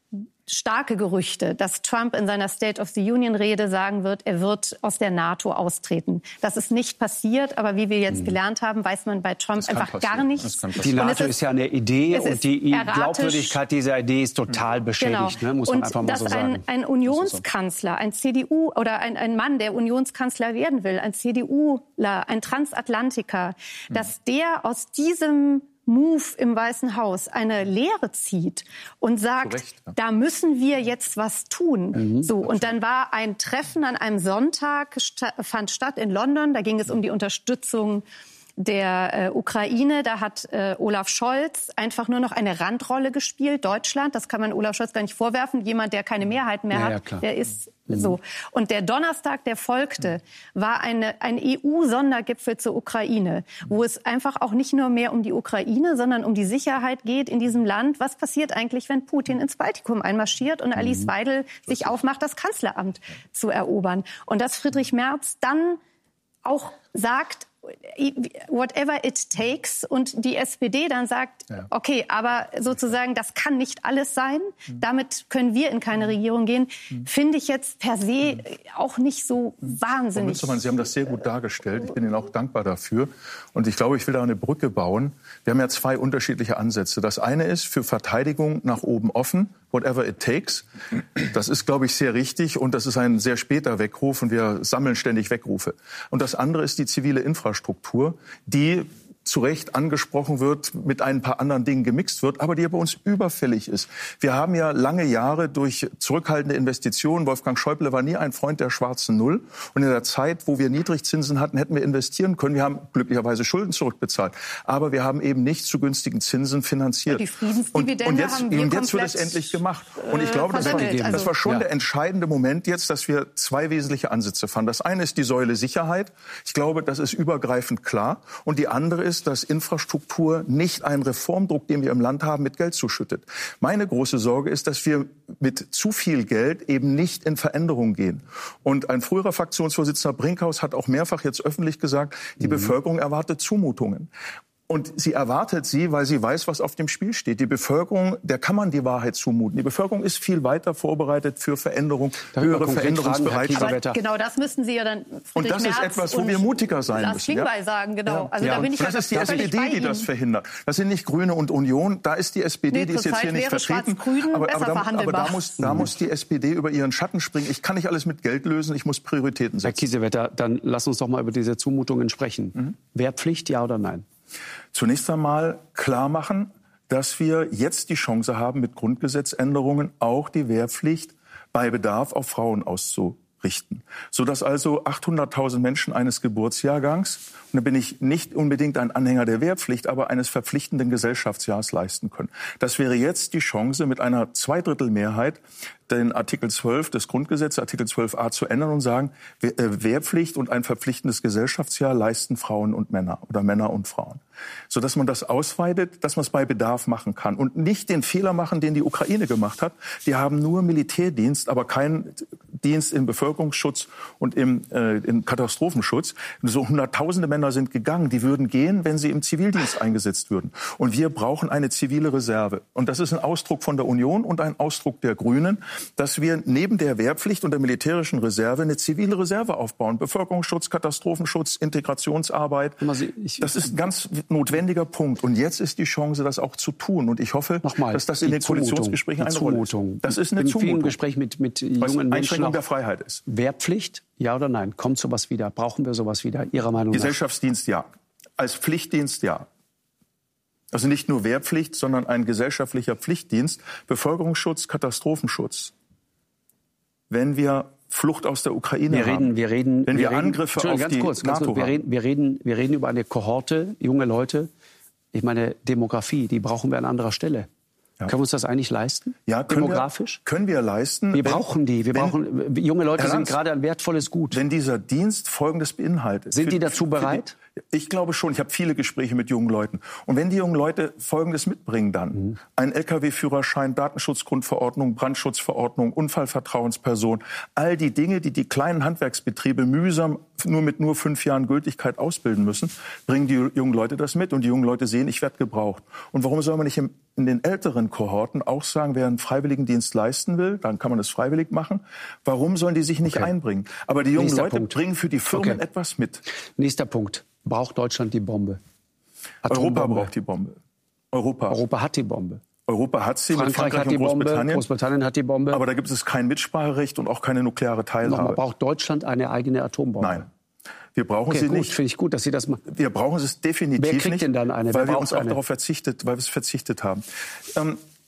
starke Gerüchte, dass Trump in seiner State of the Union-Rede sagen wird, er wird aus der NATO austreten. Das ist nicht passiert, aber wie wir jetzt hm. gelernt haben, weiß man bei Trump einfach passieren. gar nichts. Die NATO ist, ist ja eine Idee und die erratisch. Glaubwürdigkeit dieser Idee ist total beschädigt, genau. ne? Muss man und einfach mal so sagen. Ein, ein Unionskanzler, ein C D U oder ein, ein Mann, der Unionskanzler werden will, ein CDUler, ein Transatlantiker, hm. dass der aus diesem Move im Weißen Haus eine Lehre zieht und sagt, Recht, ja. da müssen wir jetzt was tun. Mhm, so, und dann war ein Treffen an einem Sonntag, sta- fand statt in London. Da ging es um die Unterstützung der äh, Ukraine, da hat äh, Olaf Scholz einfach nur noch eine Randrolle gespielt. Deutschland, das kann man Olaf Scholz gar nicht vorwerfen. Jemand, der keine Mehrheit mehr ja, hat, ja, der ist mhm. so. Und der Donnerstag, der folgte, war eine, ein E U-Sondergipfel zur Ukraine, wo es einfach auch nicht nur mehr um die Ukraine, sondern um die Sicherheit geht in diesem Land. Was passiert eigentlich, wenn Putin ins Baltikum einmarschiert und Alice mhm. Weidel sich aufmacht, das Kanzleramt zu erobern? Und dass Friedrich Merz dann auch sagt, whatever it takes, und die S P D dann sagt, ja. okay, aber sozusagen, das kann nicht alles sein, mhm. damit können wir in keine Regierung gehen, mhm. finde ich jetzt per se auch nicht so wahnsinnig. Frau Münstermann, Sie haben das sehr gut dargestellt. Ich bin Ihnen auch dankbar dafür. Und ich glaube, ich will da eine Brücke bauen. Wir haben ja zwei unterschiedliche Ansätze. Das eine ist für Verteidigung nach oben offen, whatever it takes. Das ist, glaube ich, sehr richtig, und das ist ein sehr später Weckruf, und wir sammeln ständig Weckrufe. Und das andere ist die zivile Infrastruktur, die zu Recht angesprochen wird, mit ein paar anderen Dingen gemixt wird, aber die ja bei uns überfällig ist. Wir haben ja lange Jahre durch zurückhaltende Investitionen, Wolfgang Schäuble war nie ein Freund der schwarzen Null, und in der Zeit, wo wir Niedrigzinsen hatten, hätten wir investieren können. Wir haben glücklicherweise Schulden zurückbezahlt, aber wir haben eben nicht zu günstigen Zinsen finanziert. Die Friedensdividende und, und jetzt, haben wir und jetzt wird es endlich gemacht. Und ich glaube, das war, das war schon ja. der entscheidende Moment jetzt, dass wir zwei wesentliche Ansätze fanden. Das eine ist die Säule Sicherheit. Ich glaube, das ist übergreifend klar. Und die andere ist, dass Infrastruktur nicht einen Reformdruck, den wir im Land haben, mit Geld zuschüttet. Meine große Sorge ist, dass wir mit zu viel Geld eben nicht in Veränderung gehen. Und ein früherer Fraktionsvorsitzender Brinkhaus hat auch mehrfach jetzt öffentlich gesagt, die mhm. Bevölkerung erwartet Zumutungen. Und sie erwartet sie, weil sie weiß, was auf dem Spiel steht. Die Bevölkerung, der kann man die Wahrheit zumuten. Die Bevölkerung ist viel weiter vorbereitet für Veränderung, höhere Veränderungsbereitschaft. Genau, das müssten Sie ja dann Und das ist etwas, wo wir mutiger sein Lars müssen. Klingbeil ja? sagen, genau. Ja. Also ja. da bin ich das ja ist die S P D, die das verhindert. Das sind nicht Grüne und Union. Da ist die S P D, nee, die ist jetzt hier nicht vertreten. Aber, aber, da, aber da, muss, da muss die S P D über ihren Schatten springen. Ich kann nicht alles mit Geld lösen. Ich muss Prioritäten setzen. Herr Kiesewetter, dann lass uns doch mal über diese Zumutungen sprechen. Mhm. Wehrpflicht, ja oder nein? Zunächst einmal klar machen, dass wir jetzt die Chance haben, mit Grundgesetzänderungen auch die Wehrpflicht bei Bedarf auf Frauen auszurichten. Sodass also achthunderttausend Menschen eines Geburtsjahrgangs, und da bin ich nicht unbedingt ein Anhänger der Wehrpflicht, aber eines verpflichtenden Gesellschaftsjahrs leisten können. Das wäre jetzt die Chance, mit einer Zweidrittelmehrheit den Artikel zwölf des Grundgesetzes, Artikel zwölf a, zu ändern und sagen, Wehrpflicht und ein verpflichtendes Gesellschaftsjahr leisten Frauen und Männer oder Männer und Frauen. Sodass man das ausweitet, dass man es bei Bedarf machen kann und nicht den Fehler machen, den die Ukraine gemacht hat. Die haben nur Militärdienst, aber keinen Dienst im Bevölkerungsschutz und im, äh, im Katastrophenschutz. So hunderttausende Männer sind gegangen. Die würden gehen, wenn sie im Zivildienst eingesetzt würden. Und wir brauchen eine zivile Reserve. Und das ist ein Ausdruck von der Union und ein Ausdruck der Grünen, dass wir neben der Wehrpflicht und der militärischen Reserve eine zivile Reserve aufbauen. Bevölkerungsschutz, Katastrophenschutz, Integrationsarbeit. Das ist ein ganz notwendiger Punkt. Und jetzt ist die Chance, das auch zu tun. Und ich hoffe, Nochmal, dass das in den Zumutung, Koalitionsgesprächen eine Rolle ist. Das ist eine Im Zumutung. Im Gespräch mit, mit jungen Menschen. Der Freiheit ist. Wehrpflicht, ja oder nein? Kommt sowas wieder? Brauchen wir sowas wieder? Ihrer Meinung nach? Gesellschaftsdienst, ja. Als Pflichtdienst, ja. Also nicht nur Wehrpflicht, sondern ein gesellschaftlicher Pflichtdienst. Bevölkerungsschutz, Katastrophenschutz. Wenn wir Flucht aus der Ukraine wir reden, haben, wir reden, wenn wir, wir Angriffe reden, auf ganz die kurz, ganz NATO kurz, wir reden, wir reden, wir reden über eine Kohorte, junge Leute. Ich meine, Demografie, die brauchen wir an anderer Stelle. Ja. Können wir uns das eigentlich leisten? Ja, können demografisch? Wir, können wir leisten. Wir wenn, brauchen die. Wir wenn, brauchen, junge Leute sind gerade ein wertvolles Gut. Wenn dieser Dienst Folgendes beinhaltet. Sind die dazu bereit? Die, ich glaube schon. Ich habe viele Gespräche mit jungen Leuten. Und wenn die jungen Leute Folgendes mitbringen dann, mhm. ein L K W-Führerschein, Datenschutzgrundverordnung, Brandschutzverordnung, Unfallvertrauensperson, all die Dinge, die die kleinen Handwerksbetriebe mühsam nur mit nur fünf Jahren Gültigkeit ausbilden müssen, bringen die jungen Leute das mit. Und die jungen Leute sehen, ich werde gebraucht. Und warum soll man nicht im, in den älteren Kohorten auch sagen, wer einen Freiwilligendienst leisten will, dann kann man das freiwillig machen. Warum sollen die sich nicht okay. einbringen? Aber die jungen Nächster Leute Punkt. bringen für die Firmen okay. etwas mit. Nächster Punkt. Braucht Deutschland die Bombe? Atombombe. Europa braucht die Bombe. Europa. Europa hat die Bombe. Europa hat sie. Frankreich, mit Frankreich hat die und Großbritannien. Bombe. Großbritannien hat die Bombe. Aber da gibt es kein Mitspracherecht und auch keine nukleare Teilhabe. Nochmal, braucht Deutschland eine eigene Atombombe? Nein. Wir brauchen okay, sie gut, nicht. Finde ich gut, dass Sie das machen. Wir brauchen es definitiv Wer kriegt nicht, denn dann eine? weil Wer wir uns auch eine? darauf verzichtet, weil wir es verzichtet haben. Ähm,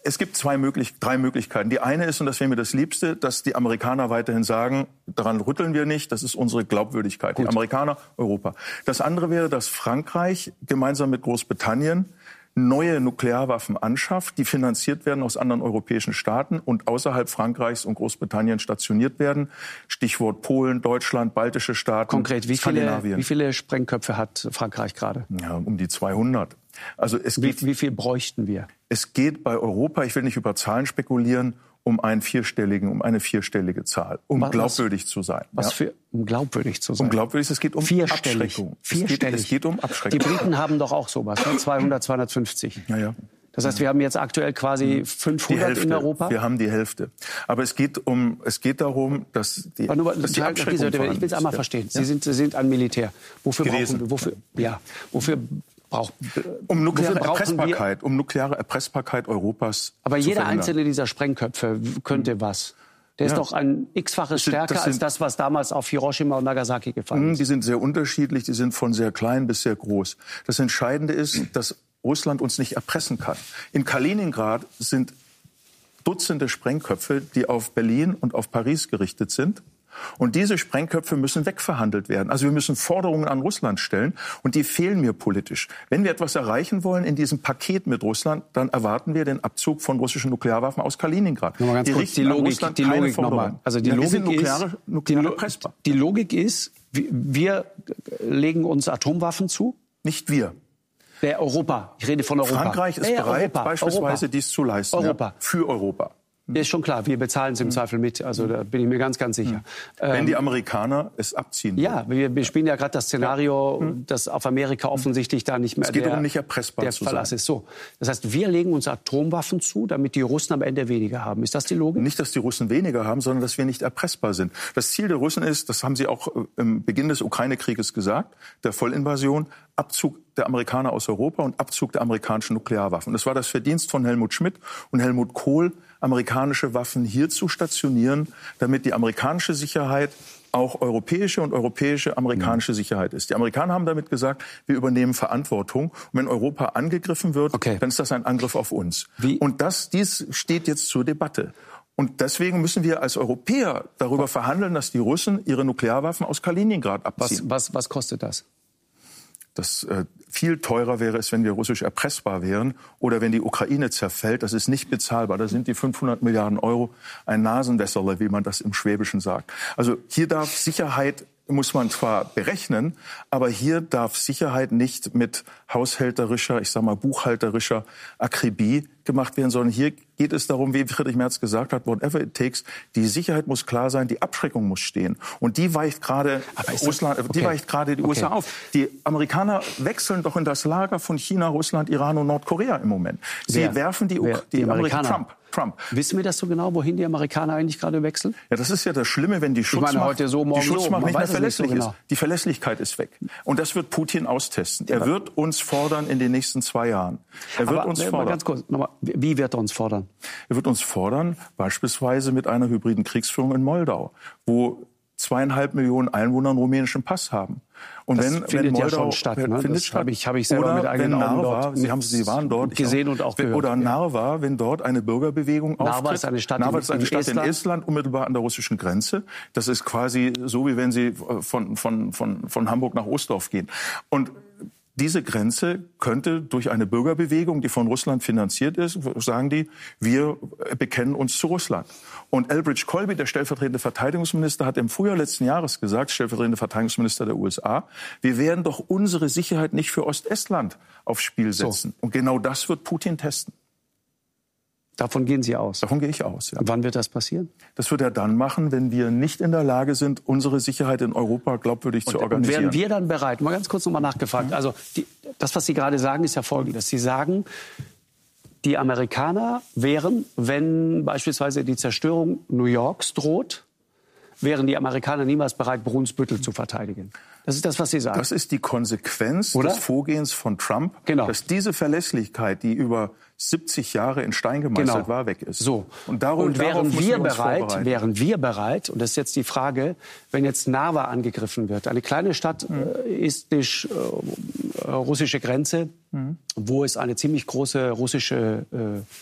es gibt zwei möglich, drei Möglichkeiten. Die eine ist, und das wäre mir das Liebste, dass die Amerikaner weiterhin sagen, daran rütteln wir nicht, das ist unsere Glaubwürdigkeit. Gut. Die Amerikaner, Europa. Das andere wäre, dass Frankreich gemeinsam mit Großbritannien neue Nuklearwaffen anschafft, die finanziert werden aus anderen europäischen Staaten und außerhalb Frankreichs und Großbritannien stationiert werden. Stichwort Polen, Deutschland, baltische Staaten, konkret, wie Skandinavien. Viele, wie viele Sprengköpfe hat Frankreich gerade? Ja, um die zweihundert. Also es wie, geht, wie viel bräuchten wir? Es geht bei Europa, ich will nicht über Zahlen spekulieren, um einen vierstelligen, um eine vierstellige Zahl, um was, glaubwürdig zu sein. Was ja. für, um glaubwürdig zu sein? Um glaubwürdig, es geht um Vierstellig. Abschreckung. Vierstellig. Es geht, es geht um Abschreckung. Die Briten haben doch auch sowas, ne? zweihundert, zweihundertfünfzig. Ja, ja. Das heißt, wir haben jetzt aktuell quasi fünfhundert in Europa? Wir haben die Hälfte. Aber es geht, um, es geht darum, dass die, nur, dass die Abschreckung Ich will es einmal verstehen. Sie sind, Sie sind ein Militär. Wofür gewesen. brauchen wir? Wofür, ja, wofür braucht um nukleare wofür Erpressbarkeit, um nukleare Erpressbarkeit Europas. Aber zu jeder verhindern. einzelne dieser Sprengköpfe könnte hm. was. Der ist ja. doch ein x-faches stärker das sind, als das, was damals auf Hiroshima und Nagasaki gefallen ist. Die sind sehr unterschiedlich, die sind von sehr klein bis sehr groß. Das Entscheidende ist, dass Russland uns nicht erpressen kann. In Kaliningrad sind Dutzende Sprengköpfe, die auf Berlin und auf Paris gerichtet sind. Und diese Sprengköpfe müssen wegverhandelt werden. Also wir müssen Forderungen an Russland stellen und die fehlen mir politisch. Wenn wir etwas erreichen wollen in diesem Paket mit Russland, dann erwarten wir den Abzug von russischen Nuklearwaffen aus Kaliningrad. Nochmal ganz die kurz, die Logik, die Logik nochmal. Also die ja, Logik nukleare, ist, nukleare die, erpressbar. die Logik ist, wir legen uns Atomwaffen zu. Nicht wir. Der Europa. Ich rede von Europa. Frankreich ist ja, ja, bereit, Europa. beispielsweise Europa. dies zu leisten. Europa. Ja, für Europa. Ja, ist schon klar, wir bezahlen es im Zweifel mit. Also da bin ich mir ganz, ganz sicher. Wenn ähm, die Amerikaner es abziehen Ja, wir, wir spielen ja gerade das Szenario, ja. dass auf Amerika offensichtlich da nicht mehr es geht der, darum, nicht erpressbar der zu Verlass sein. ist. So. Das heißt, wir legen uns Atomwaffen zu, damit die Russen am Ende weniger haben. Ist das die Logik? Nicht, dass die Russen weniger haben, sondern dass wir nicht erpressbar sind. Das Ziel der Russen ist, das haben sie auch im Beginn des Ukraine-Krieges gesagt, der Vollinvasion, Abzug der Amerikaner aus Europa und Abzug der amerikanischen Nuklearwaffen. Das war das Verdienst von Helmut Schmidt und Helmut Kohl, amerikanische Waffen hier zu stationieren, damit die amerikanische Sicherheit auch europäische und europäische amerikanische Sicherheit ist. Die Amerikaner haben damit gesagt, wir übernehmen Verantwortung. Und wenn Europa angegriffen wird, okay. dann ist das ein Angriff auf uns. Wie? Und das, dies steht jetzt zur Debatte. Und deswegen müssen wir als Europäer darüber verhandeln, dass die Russen ihre Nuklearwaffen aus Kaliningrad abziehen. Was, was, was kostet das? Das äh, viel teurer wäre es, wenn wir russisch erpressbar wären oder wenn die Ukraine zerfällt. Das ist nicht bezahlbar. Da sind die fünfhundert Milliarden Euro ein Nasenwässerle, wie man das im Schwäbischen sagt. Also hier darf Sicherheit, muss man zwar berechnen, aber hier darf Sicherheit nicht mit haushälterischer, ich sag mal buchhalterischer Akribie gemacht werden, sondern hier geht es darum, wie Friedrich Merz gesagt hat, whatever it takes, die Sicherheit muss klar sein, die Abschreckung muss stehen. Und die weicht gerade Russland, okay. die weicht gerade die okay. U S A auf. Die Amerikaner wechseln doch in das Lager von China, Russland, Iran und Nordkorea im Moment. Sie Wer? werfen die, Wer? die, die Amerikaner. Trump. Trump. Wissen wir das so genau, wohin die Amerikaner eigentlich gerade wechseln? Ja, das ist ja das Schlimme, wenn die Schutzmacht, ich meine, heute so, morgen die Schutzmacht so. nicht mehr verlässlich nicht so genau. ist. Die Verlässlichkeit ist weg. Und das wird Putin austesten. Er wird uns fordern in den nächsten zwei Jahren. Er wird Aber, uns mal fordern. Ganz kurz, nochmal, wie wird er uns fordern? Er wird uns fordern, beispielsweise mit einer hybriden Kriegsführung in Moldau, wo zweieinhalb Millionen Einwohner einen rumänischen Pass haben. Und das wenn, findet wenn Moldau, ja schon statt. Ne? Findet das statt. habe ich, hab ich selber oder mit eigenen wenn Augen Narva, dort Sie, haben, Sie waren dort gesehen und auch gehört. Oder Narva, wenn dort eine Bürgerbewegung Narva auftritt. ist eine Stadt, Narva in, ist eine in, Stadt Estland. in Estland, unmittelbar an der russischen Grenze. Das ist quasi so, wie wenn Sie von, von, von, von Hamburg nach Ostdorf gehen. Und diese Grenze könnte durch eine Bürgerbewegung, die von Russland finanziert ist, sagen die, wir bekennen uns zu Russland. Und Elbridge Colby, der stellvertretende Verteidigungsminister, hat im Frühjahr letzten Jahres gesagt, stellvertretende Verteidigungsminister der U S A, wir werden doch unsere Sicherheit nicht für Ostestland aufs Spiel setzen. So. Und genau das wird Putin testen. Davon gehen Sie aus? Davon gehe ich aus, ja. Wann wird das passieren? Das wird er dann machen, wenn wir nicht in der Lage sind, unsere Sicherheit in Europa glaubwürdig und, zu organisieren. Und wären wir dann bereit, mal ganz kurz noch mal nachgefragt, mhm. also die, das, was Sie gerade sagen, ist ja Folgendes. Sie sagen, die Amerikaner wären, wenn beispielsweise die Zerstörung New Yorks droht, wären die Amerikaner niemals bereit, Brunsbüttel zu verteidigen. Das ist das, was Sie sagen. Das ist die Konsequenz Oder? des Vorgehens von Trump, genau. dass diese Verlässlichkeit, die über siebzig Jahre in Stein gemeißelt genau. war, weg ist. So. Und, darüber, und wären wir, wir bereit, wären wir bereit, und das ist jetzt die Frage, wenn jetzt Narva angegriffen wird, eine kleine Stadt, mhm. äh, estisch, äh, russische Grenze, mhm. wo es eine ziemlich große russische äh,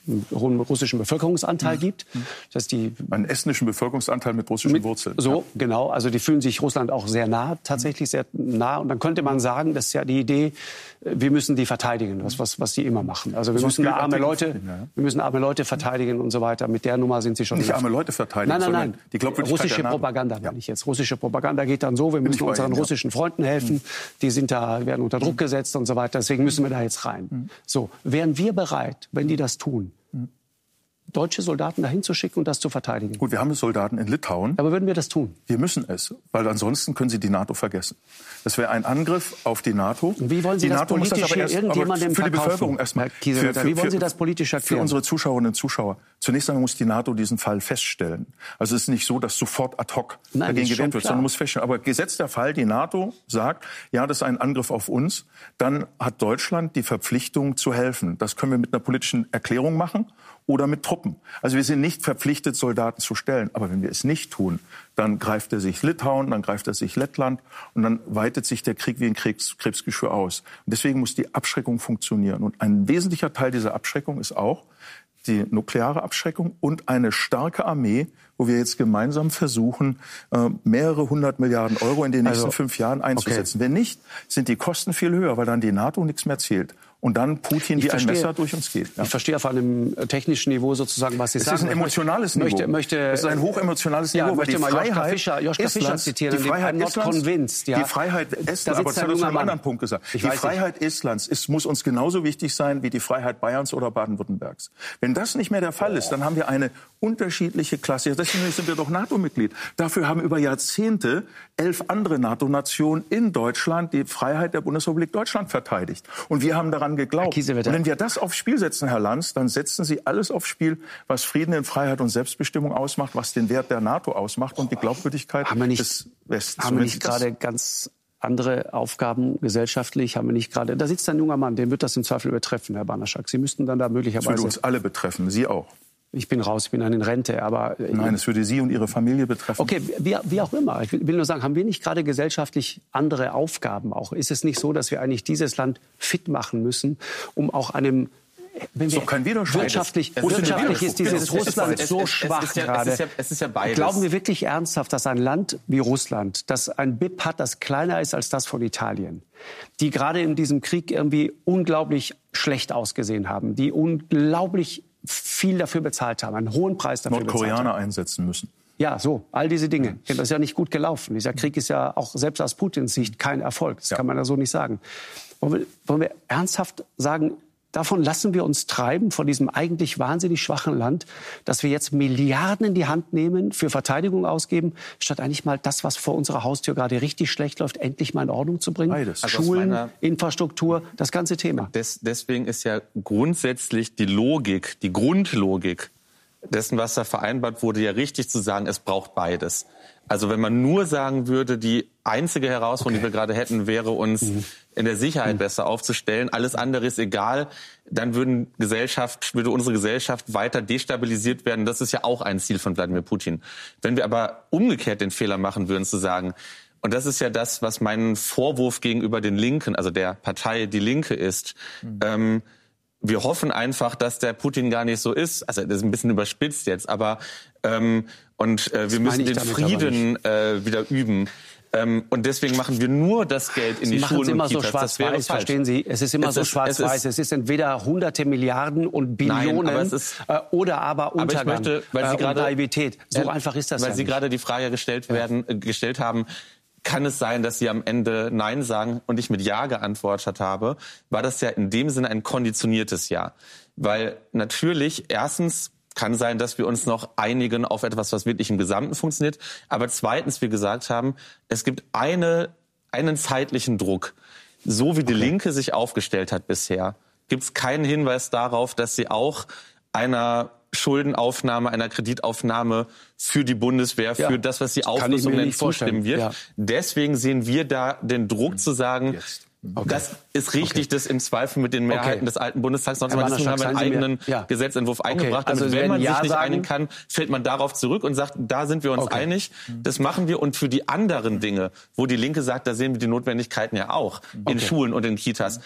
einen hohen russischen Bevölkerungsanteil mhm. gibt. Dass die einen estnischen Bevölkerungsanteil mit russischen mit, Wurzeln. So, ja. genau. Also die fühlen sich Russland auch sehr nah, tatsächlich sehr nah. Und dann könnte man sagen, das ist ja die Idee, wir müssen die verteidigen, was, was, was sie immer machen. Also wir müssen arme Leute, wir müssen arme Leute verteidigen und so weiter. Mit der Nummer sind sie schon... Nicht arme Leute verteidigen, nein, nein, nein. Die Glaubwürdigkeit russische Propaganda, meine ich jetzt. Russische Propaganda geht dann so, wir müssen unseren Ihnen, russischen ja. Freunden helfen. Die sind da, werden unter Druck gesetzt und so weiter. Deswegen müssen wir da jetzt rein. Mhm. So, wären wir bereit, wenn die das tun, mhm. deutsche Soldaten dahin zu schicken und das zu verteidigen? Gut, wir haben Soldaten in Litauen. Aber würden wir das tun? Wir müssen es, weil ansonsten können Sie die NATO vergessen. Das wäre ein Angriff auf die NATO. Und wie wollen Sie die das NATO politisch muss das aber erst, irgendjemandem für die verkaufen? Bevölkerung erstmal. Für, für, wie wollen Sie das politisch erklären? Für unsere Zuschauerinnen und Zuschauer. Zunächst einmal muss die NATO diesen Fall feststellen. Also es ist nicht so, dass sofort ad hoc Nein, dagegen gewährt wird, klar. sondern muss feststellen. Aber gesetzter Fall, die NATO sagt, ja, das ist ein Angriff auf uns, dann hat Deutschland die Verpflichtung zu helfen. Das können wir mit einer politischen Erklärung machen oder mit Truppen. Also wir sind nicht verpflichtet, Soldaten zu stellen. Aber wenn wir es nicht tun, dann greift er sich Litauen, dann greift er sich Lettland und dann weitet sich der Krieg wie ein Krebs, Krebsgeschwür aus. Und deswegen muss die Abschreckung funktionieren. Und ein wesentlicher Teil dieser Abschreckung ist auch die nukleare Abschreckung und eine starke Armee, wo wir jetzt gemeinsam versuchen, mehrere hundert Milliarden Euro in den nächsten also, fünf Jahren einzusetzen. Okay. Wenn nicht, sind die Kosten viel höher, weil dann die NATO nichts mehr zählt. Und dann Putin ich wie verstehe, ein Messer durch uns geht. Ja. Ich verstehe auf einem technischen Niveau sozusagen, was Sie es sagen. Es ist ein emotionales Niveau. Möchte, möchte, es ist ein hochemotionales Niveau, ja, weil die Freiheit Fischer, Joschka Fischer zitieren, die Freiheit not Estlands, convinced, ja. die Freiheit Estlands, aber das hat uns einen anderen Punkt gesagt. Ich die Freiheit nicht. Estlands ist, muss uns genauso wichtig sein wie die Freiheit Bayerns oder Baden-Württembergs. Wenn das nicht mehr der Fall ist, dann haben wir eine unterschiedliche Klasse. Deswegen sind wir doch NATO-Mitglied. Dafür haben über Jahrzehnte elf andere NATO-Nationen in Deutschland die Freiheit der Bundesrepublik Deutschland verteidigt. Und wir haben daran geglaubt. Und wenn wir das aufs Spiel setzen, Herr Lanz, dann setzen Sie alles aufs Spiel, was Frieden in Freiheit und Selbstbestimmung ausmacht, was den Wert der NATO ausmacht und die Glaubwürdigkeit haben wir nicht, des Westens. Haben wir nicht gerade ganz andere Aufgaben gesellschaftlich? Haben wir nicht gerade? Da sitzt ein junger Mann, den wird das im Zweifel betreffen, Herr Banaschak. Sie müssten dann da möglicherweise... Das würde uns alle betreffen, Sie auch. Ich bin raus, ich bin dann in Rente, aber... Nein, es würde Sie und Ihre Familie betreffen. Okay, wie, wie auch immer. Ich will, will nur sagen, haben wir nicht gerade gesellschaftlich andere Aufgaben auch? Ist es nicht so, dass wir eigentlich dieses Land fit machen müssen, um auch einem... Wenn ist doch kein Widerspruch. Wirtschaftlich, wirtschaftlich ist dieses Russland so schwach gerade. Es ist ja beides. Glauben wir wirklich ernsthaft, dass ein Land wie Russland, das ein B I P hat, das kleiner ist als das von Italien, die gerade in diesem Krieg irgendwie unglaublich schlecht ausgesehen haben, die unglaublich viel dafür bezahlt haben, einen hohen Preis dafür bezahlt haben. Nordkoreaner einsetzen müssen. Ja, so, all diese Dinge. Das ist ja nicht gut gelaufen. Dieser Krieg ist ja auch selbst aus Putins Sicht kein Erfolg. Das ja. kann man ja so nicht sagen. Wollen wir, wollen wir ernsthaft sagen, davon lassen wir uns treiben, von diesem eigentlich wahnsinnig schwachen Land, dass wir jetzt Milliarden in die Hand nehmen, für Verteidigung ausgeben, statt eigentlich mal das, was vor unserer Haustür gerade richtig schlecht läuft, endlich mal in Ordnung zu bringen? Beides. Also Schulen, Infrastruktur, das ganze Thema. Des, deswegen ist ja grundsätzlich die Logik, die Grundlogik dessen, was da vereinbart wurde, ja richtig zu sagen, es braucht beides. Also wenn man nur sagen würde, die einzige Herausforderung, okay. die wir gerade hätten, wäre uns mhm. in der Sicherheit mhm. besser aufzustellen, alles andere ist egal, dann würden Gesellschaft, würde unsere Gesellschaft weiter destabilisiert werden. Das ist ja auch ein Ziel von Wladimir Putin. Wenn wir aber umgekehrt den Fehler machen würden, zu sagen, und das ist ja das, was mein Vorwurf gegenüber den Linken, also der Partei Die Linke ist, mhm. ähm, wir hoffen einfach, dass der Putin gar nicht so ist. Also das ist ein bisschen überspitzt jetzt, aber ähm, und äh, wir müssen den Frieden äh, wieder üben. Ähm, und deswegen machen wir nur das Geld in Sie die Schulen immer und Kitas. So schwarz-weiß, verstehen Sie? Es ist immer es so schwarz-weiß. Es, es ist entweder hunderte Milliarden und Billionen Nein, aber es ist, äh, oder aber Untergang aber ich möchte, weil Sie äh, gerade, Naivität. So äh, einfach ist das Weil ja Sie nicht. gerade die Frage gestellt werden, äh, gestellt haben, kann es sein, dass Sie am Ende Nein sagen und ich mit Ja geantwortet habe, war das ja in dem Sinne ein konditioniertes Ja. Weil natürlich erstens kann sein, dass wir uns noch einigen auf etwas, was wirklich im Gesamten funktioniert. Aber zweitens, wir gesagt haben, es gibt eine, einen zeitlichen Druck. So wie die okay. Linke sich aufgestellt hat bisher, gibt es keinen Hinweis darauf, dass sie auch einer Schuldenaufnahme, einer Kreditaufnahme für die Bundeswehr, für ja, das, was sie Aufrüstung nennt, zustimmen wird. Ja. Deswegen sehen wir da den Druck zu sagen, okay. das ist richtig, okay. das im Zweifel mit den Mehrheiten okay. des alten Bundestags neunzehnhundertsiebzig haben wir einen eigenen ja. Gesetzentwurf okay. eingebracht. Also wenn man ja sich nicht sagen, einigen kann, fällt man darauf zurück und sagt, da sind wir uns okay. einig. Das machen wir. Und für die anderen Dinge, wo die Linke sagt, da sehen wir die Notwendigkeiten ja auch, okay. in Schulen und in Kitas,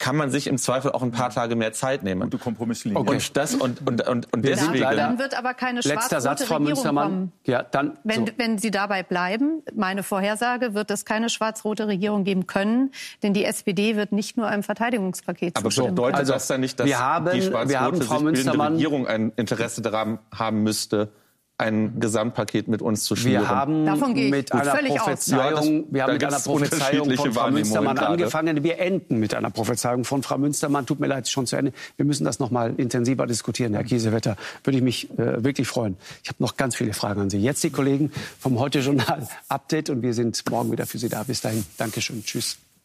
kann man sich im Zweifel auch ein paar Tage mehr Zeit nehmen. Gute Kompromisslinie. Okay. Und das und und und, und deswegen dann wird aber keine schwarz-rote Regierung kommen. Ja, dann, wenn, so. wenn Sie dabei bleiben, meine Vorhersage, wird es keine schwarz-rote Regierung geben können, denn die S P D wird nicht nur einem Verteidigungspaket aber zustimmen. bedeutet also, das dann nicht, dass wir haben, die schwarz-rote sich bildende Regierung ein Interesse daran haben müsste, ein Gesamtpaket mit uns zu schnüren? Wir haben Davon gehe ich mit einer völlig Prophezeiung, aus. Ja, das, wir haben mit einer Prophezeiung von Frau Münstermann angefangen. Wir enden mit einer Prophezeiung von Frau Münstermann. Tut mir leid, schon zu Ende. Wir müssen das noch mal intensiver diskutieren, Herr Kiesewetter. Würde ich mich äh, wirklich freuen. Ich habe noch ganz viele Fragen an Sie. Jetzt die Kollegen vom Heute-Journal Update und wir sind morgen wieder für Sie da. Bis dahin, Dankeschön, tschüss.